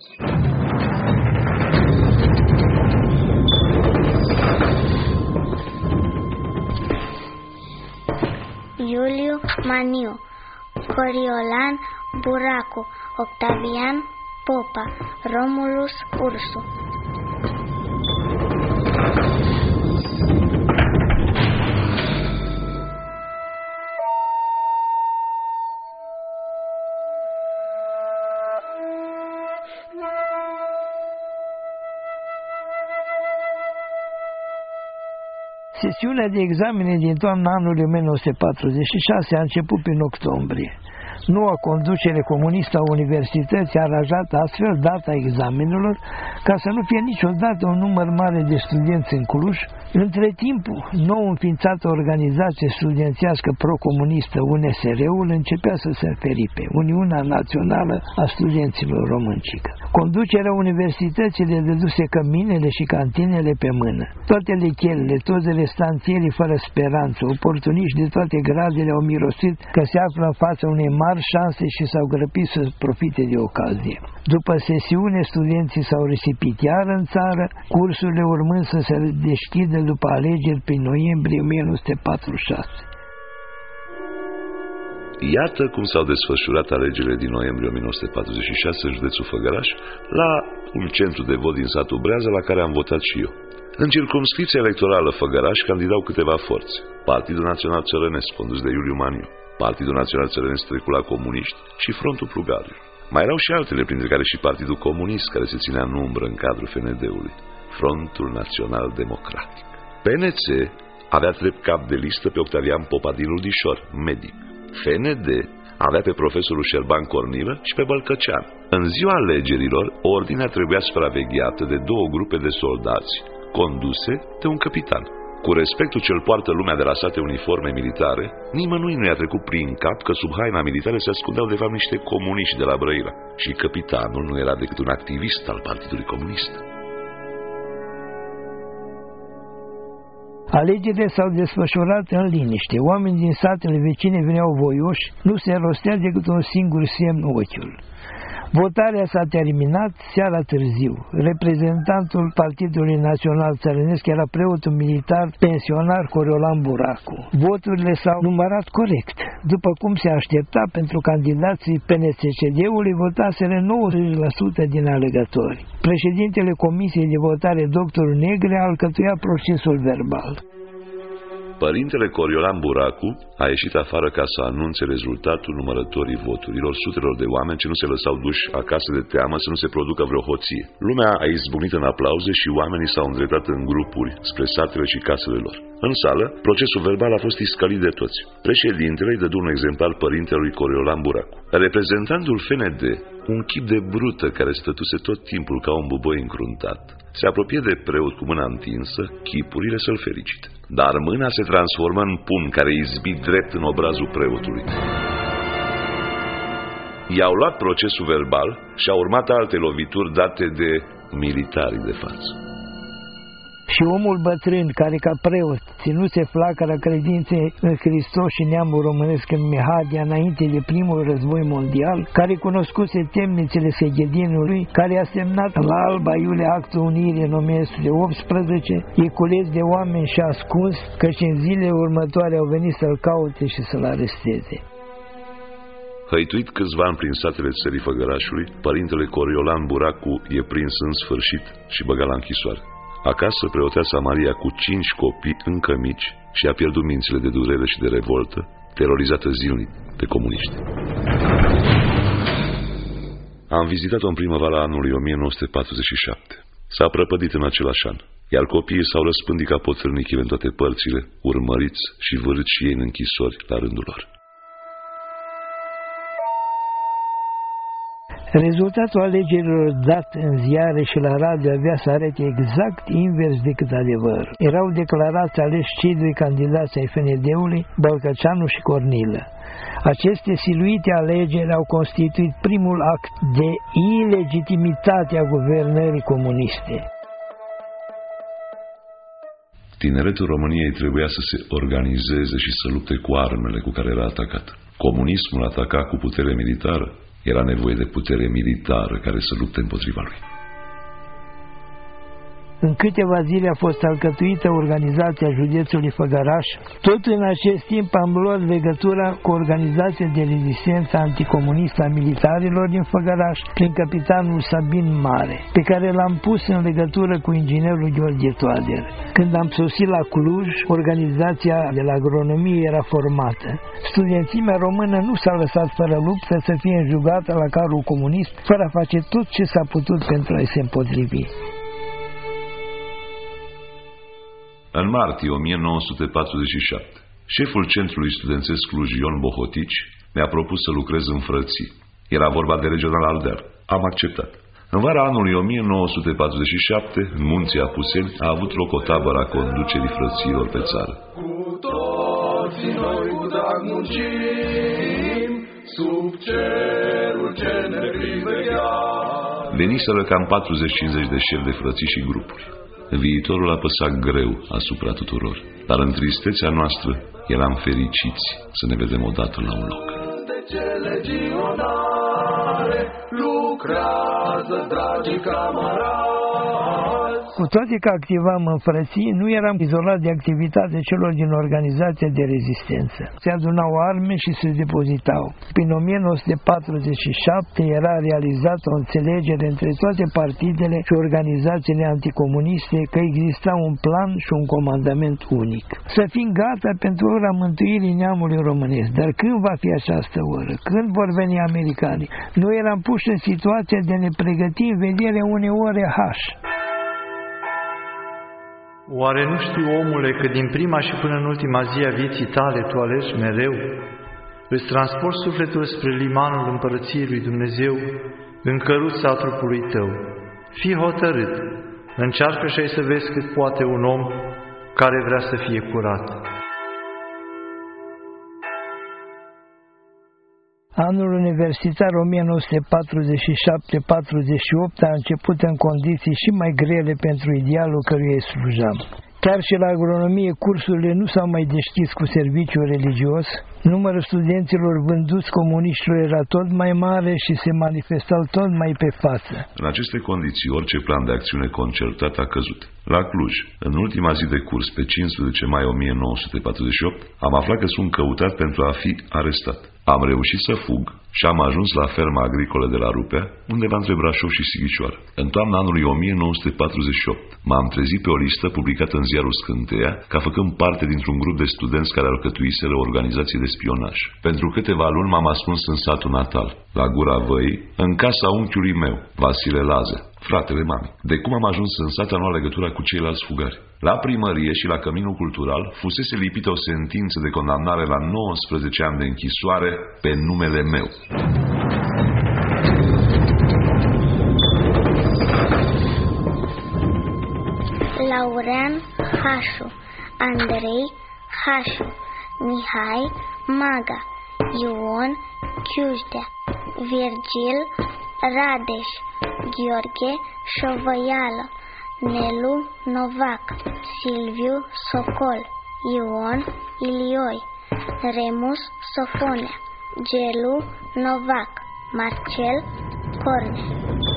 Iuliu Maniu, Coriolan Buracu, Octavian Popa, Romulus Ursu. Sesiunea de examene din toamna anului o mie nouă sute patruzeci și șase a început prin octombrie. Noua conducere comunistă a universității a aranjat astfel data examenelor ca să nu fie niciodată un număr mare de studenți în Cluj. Între timp, nou înființată organizație studențească pro-comunistă, U N S R-ul, începea să se feripe, Uniunea Națională a Studenților Româncică. Conducerea universității le dăduse căminele și cantinele pe mână. Toate lechelele, toți restanțierii fără speranță, oportuniști de toate gradele au mirosit că se află în fața unei mari șanse și s-au grăbit să profite de ocazie. După sesiune, studenții s-au risipit iar în țară, cursurile urmând să se deschidă după alegeri prin noiembrie o mie nouă sute patruzeci și șase. Iată cum s-au desfășurat alegerile din noiembrie o mie nouă sute patruzeci și șase în județul Făgăraș, la un centru de vot din satul Breaza, la care am votat și eu. În circumscripția electorală Făgăraș candidau câteva forțe: Partidul Național Țărănesc, condus de Iuliu Maniu, Partidul Național Țărănesc trecut la comuniști și Frontul Plugarilor. Mai erau și altele, printre care și Partidul Comunist, care se ținea în umbră în cadrul F N D-ului, Frontul Național Democratic. P N C avea drept cap de listă pe Octavian Popa din Ludișor, medic. F N D avea pe profesorul Șerban Cornilă și pe Bălcăcean. În ziua alegerilor, ordinea trebuia supravegheată de două grupe de soldați, conduse de un capitan. Cu respectul ce-l poartă lumea de la sate uniforme militare, nimănui nu i-a trecut prin cap că sub haina militară se ascundeau de fapt niște comuniști de la Brăila și capitanul nu era decât un activist al Partidului Comunist. Alegerile s-au desfășurat în liniște. Oamenii din satele vecine veneau voioși, nu se rostea decât un singur semn, ochiul. Votarea s-a terminat seara târziu. Reprezentantul Partidului Național Țărănesc era preotul militar pensionar Coriolan Buracu. Voturile s-au numărat corect. După cum se aștepta, pentru candidații P N S C D-ului votaseră nouăzeci la sută din alegători. Președintele Comisiei de Votare, doctorul Negre, alcătuia procesul verbal. Părintele Coriolan Buracu a ieșit afară ca să anunțe rezultatul numărătorii voturilor sutelor de oameni ce nu se lăsau duși acasă de teamă să nu se producă vreo hoție. Lumea a izbucnit în aplauze și oamenii s-au îndreptat în grupuri spre satele și casele lor. În sală, procesul verbal a fost iscălit de toți. Președintele îi dădu un exemplar părintelui Coriolan Buracu. Reprezentantul F N D, un chip de brută care stătuse tot timpul ca un buboi încruntat, se apropie de preot cu mâna întinsă, chipurile să-l felicite. Dar mâna se transformă în pumn care izbi drept în obrazul preotului. I-au luat procesul verbal și au urmat alte lovituri date de militarii de față. Și omul bătrân, care ca preot ținuse flacăra credinței în Hristos și neamul românesc în Mehadia înainte de primul război mondial, care cunoscuse temnițele Seghedinului, care a semnat la Alba Iulia actul unirii în o mie nouă sute optsprezece, e cules de oameni și ascuns, căci în zilele următoare au venit să-l caute și să-l aresteze. Hăituit câțiva ani prin satele țării Făgărașului, părintele Coriolan Buracu e prins în sfârșit și băgat la închisoare. Acasă, preoteasa Maria cu cinci copii încă mici și-a pierdut mințile de durere și de revoltă, terorizată zilnic de comuniști. Am vizitat-o în primăvara anului o mie nouă sute patruzeci și șapte. S-a prăpădit în același an, iar copiii s-au răspândit ca potârnichile în toate părțile, urmăriți și vârâți și ei în închisori la rândul lor. Rezultatul alegerilor dat în ziare și la radio avea să arate exact invers decât adevărul. Erau declarați aleși cei doi candidați ai F N D-ului, Bălcăceanu și Cornilă. Aceste siluite alegeri au constituit primul act de ilegitimitate a guvernării comuniste. Tineretul României trebuia să se organizeze și să lupte cu armele cu care era atacat. Comunismul ataca cu putere militară. Era nevoie de putere militară care să lupte împotriva lui. În câteva zile a fost alcătuită organizația județului Făgăraș. Tot în acest timp am luat legătura cu organizația de rezistență anticomunistă a militarilor din Făgăraș, prin capitanul Sabin Mare, pe care l-am pus în legătură cu inginerul Gheorghe Toader. Când am sosit la Cluj, organizația de la agronomie era formată. Studențimea română nu s-a lăsat fără luptă să fie înjugată la carul comunist, fără a face tot ce s-a putut pentru a-i se împotrivi. În martie o mie nouă sute patruzeci și șapte, șeful centrului studențesc Cluj, Ion Bohotici, mi-a propus să lucrez în Frății. Era vorba de regional Ardeal. Am acceptat. În vara anului o mie nouă sute patruzeci și șapte, în munții Apuseni, a avut loc o tabără a conducerii frăților pe țară. Cu toții noi cu drag muncim, sub cerul ce ne privegea. Veniseră cam patruzeci cincizeci de șefi de frății și grupuri. Viitorul a păsat greu asupra tuturor, dar în tristețea noastră eram fericiți să ne vedem odată la un loc. De ce legionare lucrează, dragii camarazi? Cu toate că activam în frății, nu eram izolat de activitatea celor din organizația de rezistență. Se adunau arme și se depozitau. Prin o mie nouă sute patruzeci și șapte era realizată o înțelegere între toate partidele și organizațiile anticomuniste că exista un plan și un comandament unic. Să fim gata pentru ora mântuirii neamului românesc. Dar când va fi această oră? Când vor veni americanii? Noi eram puși în situația de a ne pregăti în vederea unei ore H. Oare nu știu, omule, că din prima și până în ultima zi a vieții tale tu alegi mereu? Îți transport sufletul spre limanul împărăției lui Dumnezeu, în căruța trupului tău. Fii hotărât, încearcă și ai să vezi cât poate un om care vrea să fie curat. Anul universitar o mie nouă sute patruzeci și șapte patruzeci și opt a început în condiții și mai grele pentru idealul căruia îi slujam. Chiar și la agronomie, cursurile nu s-au mai deschis cu serviciul religios, numărul studenților vânduți comuniștilor era tot mai mare și se manifestau tot mai pe față. În aceste condiții, orice plan de acțiune concertat a căzut. La Cluj, în ultima zi de curs, pe cincisprezece mai o mie nouă sute patruzeci și opt, am aflat că sunt căutat pentru a fi arestat. Am reușit să fug și am ajuns la ferma agricolă de la Rupea, undeva între Brașov și Sighișoara. În toamna anului o mie nouă sute patruzeci și opt, m-am trezit pe o listă publicată în ziarul Scânteia, ca făcând parte dintr-un grup de studenți care alcătuiseră o organizație de spionaj. Pentru câteva luni m-am ascuns în satul natal, la Gura Văii, în casa unchiului meu, Vasile Lază, fratele mamei. De cum am ajuns în sat, am luat legătura cu ceilalți fugari. La primărie și la Căminul Cultural fusese lipită o sentință de condamnare la nouăsprezece ani de închisoare pe numele meu. Laurean Hașu, Andrei Hașu, Mihai Maga, Ion Chiușdea, Virgil Radeș, Gheorghe Șovăială, Nelu Novac, Silviu Socol, Ion Ilioi, Remus Sofonea, Gelu Novac, Marcel Cornea.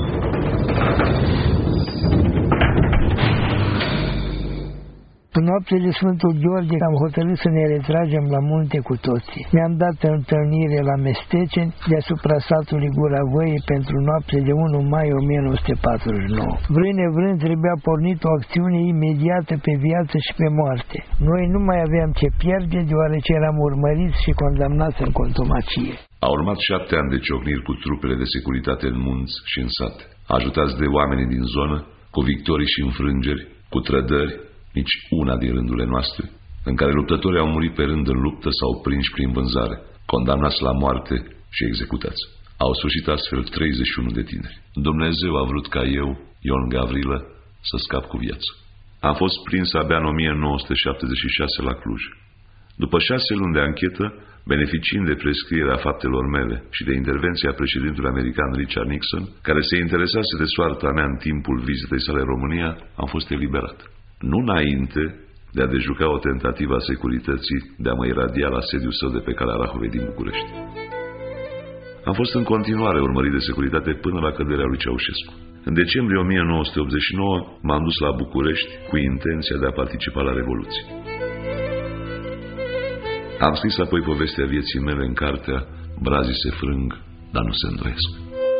În noapte de Sfântul Gheorghe am hotărât să ne retragem la munte cu toții. Ne-am dat întâlnire la Mesteceni, deasupra satului Gura Văii, pentru noapte de unu mai o mie nouă sute patruzeci și nouă. Vrând nevrând, trebuia pornit o acțiune imediată pe viață și pe moarte. Noi nu mai aveam ce pierde, deoarece eram urmăriți și condamnați în contumacie. Au urmat șapte ani de ciocniri cu trupele de securitate în munți și în sat, ajutați de oamenii din zonă, cu victorii și înfrângeri, cu trădări, nici una din rândurile noastre, în care luptătorii au murit pe rând în luptă sau prinși prin vânzare, condamnați la moarte și executați. Au sfârșit astfel treizeci și unu de tineri. Dumnezeu a vrut ca eu, Ion Gavrilă, să scap cu viață. Am fost prins abia în o mie nouă sute șaptezeci și șase la Cluj. După șase luni de anchetă, beneficiind de prescrierea faptelor mele și de intervenția președintelui american Richard Nixon, care se interesase de soarta mea în timpul vizitei sale în România, am fost eliberat. Nu înainte de a dejuca o tentativă a securității de a mă iradia la sediul său de pe calea Rahovei din București. Am fost în continuare urmărit de securitate până la căderea lui Ceaușescu. În decembrie o mie nouă sute optzeci și nouă m-am dus la București cu intenția de a participa la Revoluție. Am scris apoi povestea vieții mele în cartea Brazii se frâng, dar nu se îndoiesc.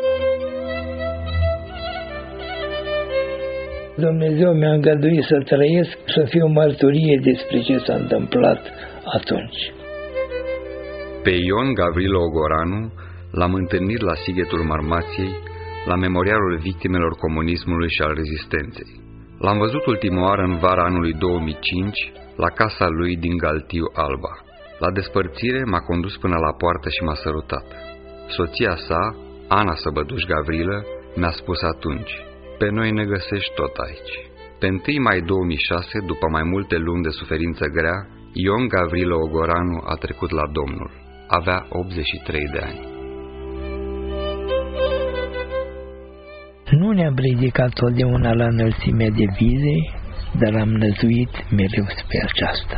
Dumnezeu mi-a îngăduit să trăiesc, să fiu mărturie despre ce s-a întâmplat atunci. Pe Ion Gavrilă Ogoranu l-am întâlnit la Sighetul Marmației, la memorialul victimelor comunismului și al rezistenței. L-am văzut ultima oară în vara anului două mii cinci, la casa lui din Galtiu Alba. La despărțire m-a condus până la poartă și m-a sărutat. Soția sa, Ana Săbăduș Gavrilă, mi-a spus atunci: pe noi ne găsești tot aici. Pe întâi mai două mii șase, după mai multe luni de suferință grea, Ion Gavrilă Ogoranu a trecut la Domnul. Avea optzeci și trei de ani. Nu ne-am ridicat totdeauna la înălțimea de vize, dar am năzuit mereu spre aceasta.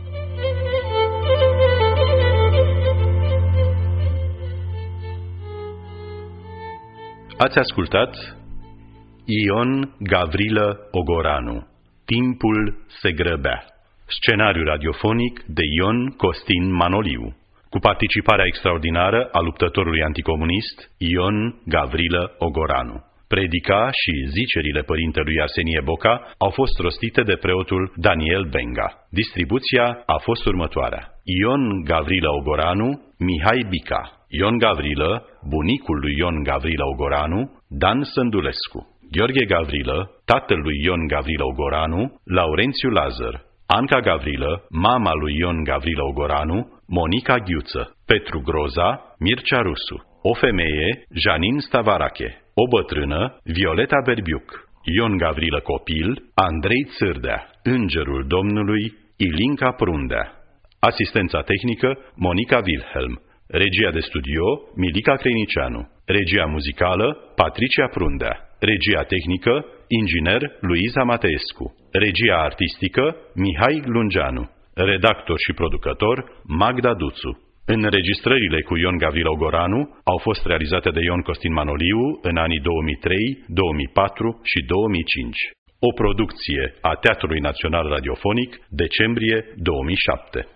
Ați ascultat Ion Gavrilă Ogoranu. Timpul se grăbea. Scenariu radiofonic de Ion Costin Manoliu, cu participarea extraordinară a luptătorului anticomunist Ion Gavrilă Ogoranu. Predica și zicerile părintelui Arsenie Boca au fost rostite de preotul Daniel Benga. Distribuția a fost următoarea: Ion Gavrilă Ogoranu, Mihai Bica. Ion Gavrilă, bunicul lui Ion Gavrilă Ogoranu, Dan Sândulescu. Gheorghe Gavrilă, tatăl lui Ion Gavrilă Ogoranu, Laurențiu Lazar. Anca Gavrilă, mama lui Ion Gavrilă Ogoranu, Monica Ghiuță. Petru Groza, Mircea Rusu. O femeie, Janin Stavarache. O bătrână, Violeta Berbiuc. Ion Gavrilă copil, Andrei Țârdea. Îngerul Domnului, Ilinca Prundea. Asistența tehnică, Monica Wilhelm. Regia de studio, Milica Creinicianu. Regia muzicală, Patricia Prundea. Regia tehnică, inginer Luiza Mateescu. Regia artistică, Mihai Lungeanu. Redactor și producător, Magda Duțu. Înregistrările cu Ion Gavrila Ogoranu au fost realizate de Ion Costin Manoliu în anii două mii trei, două mii patru și două mii cinci. O producție a Teatrului Național Radiofonic, decembrie două mii șapte.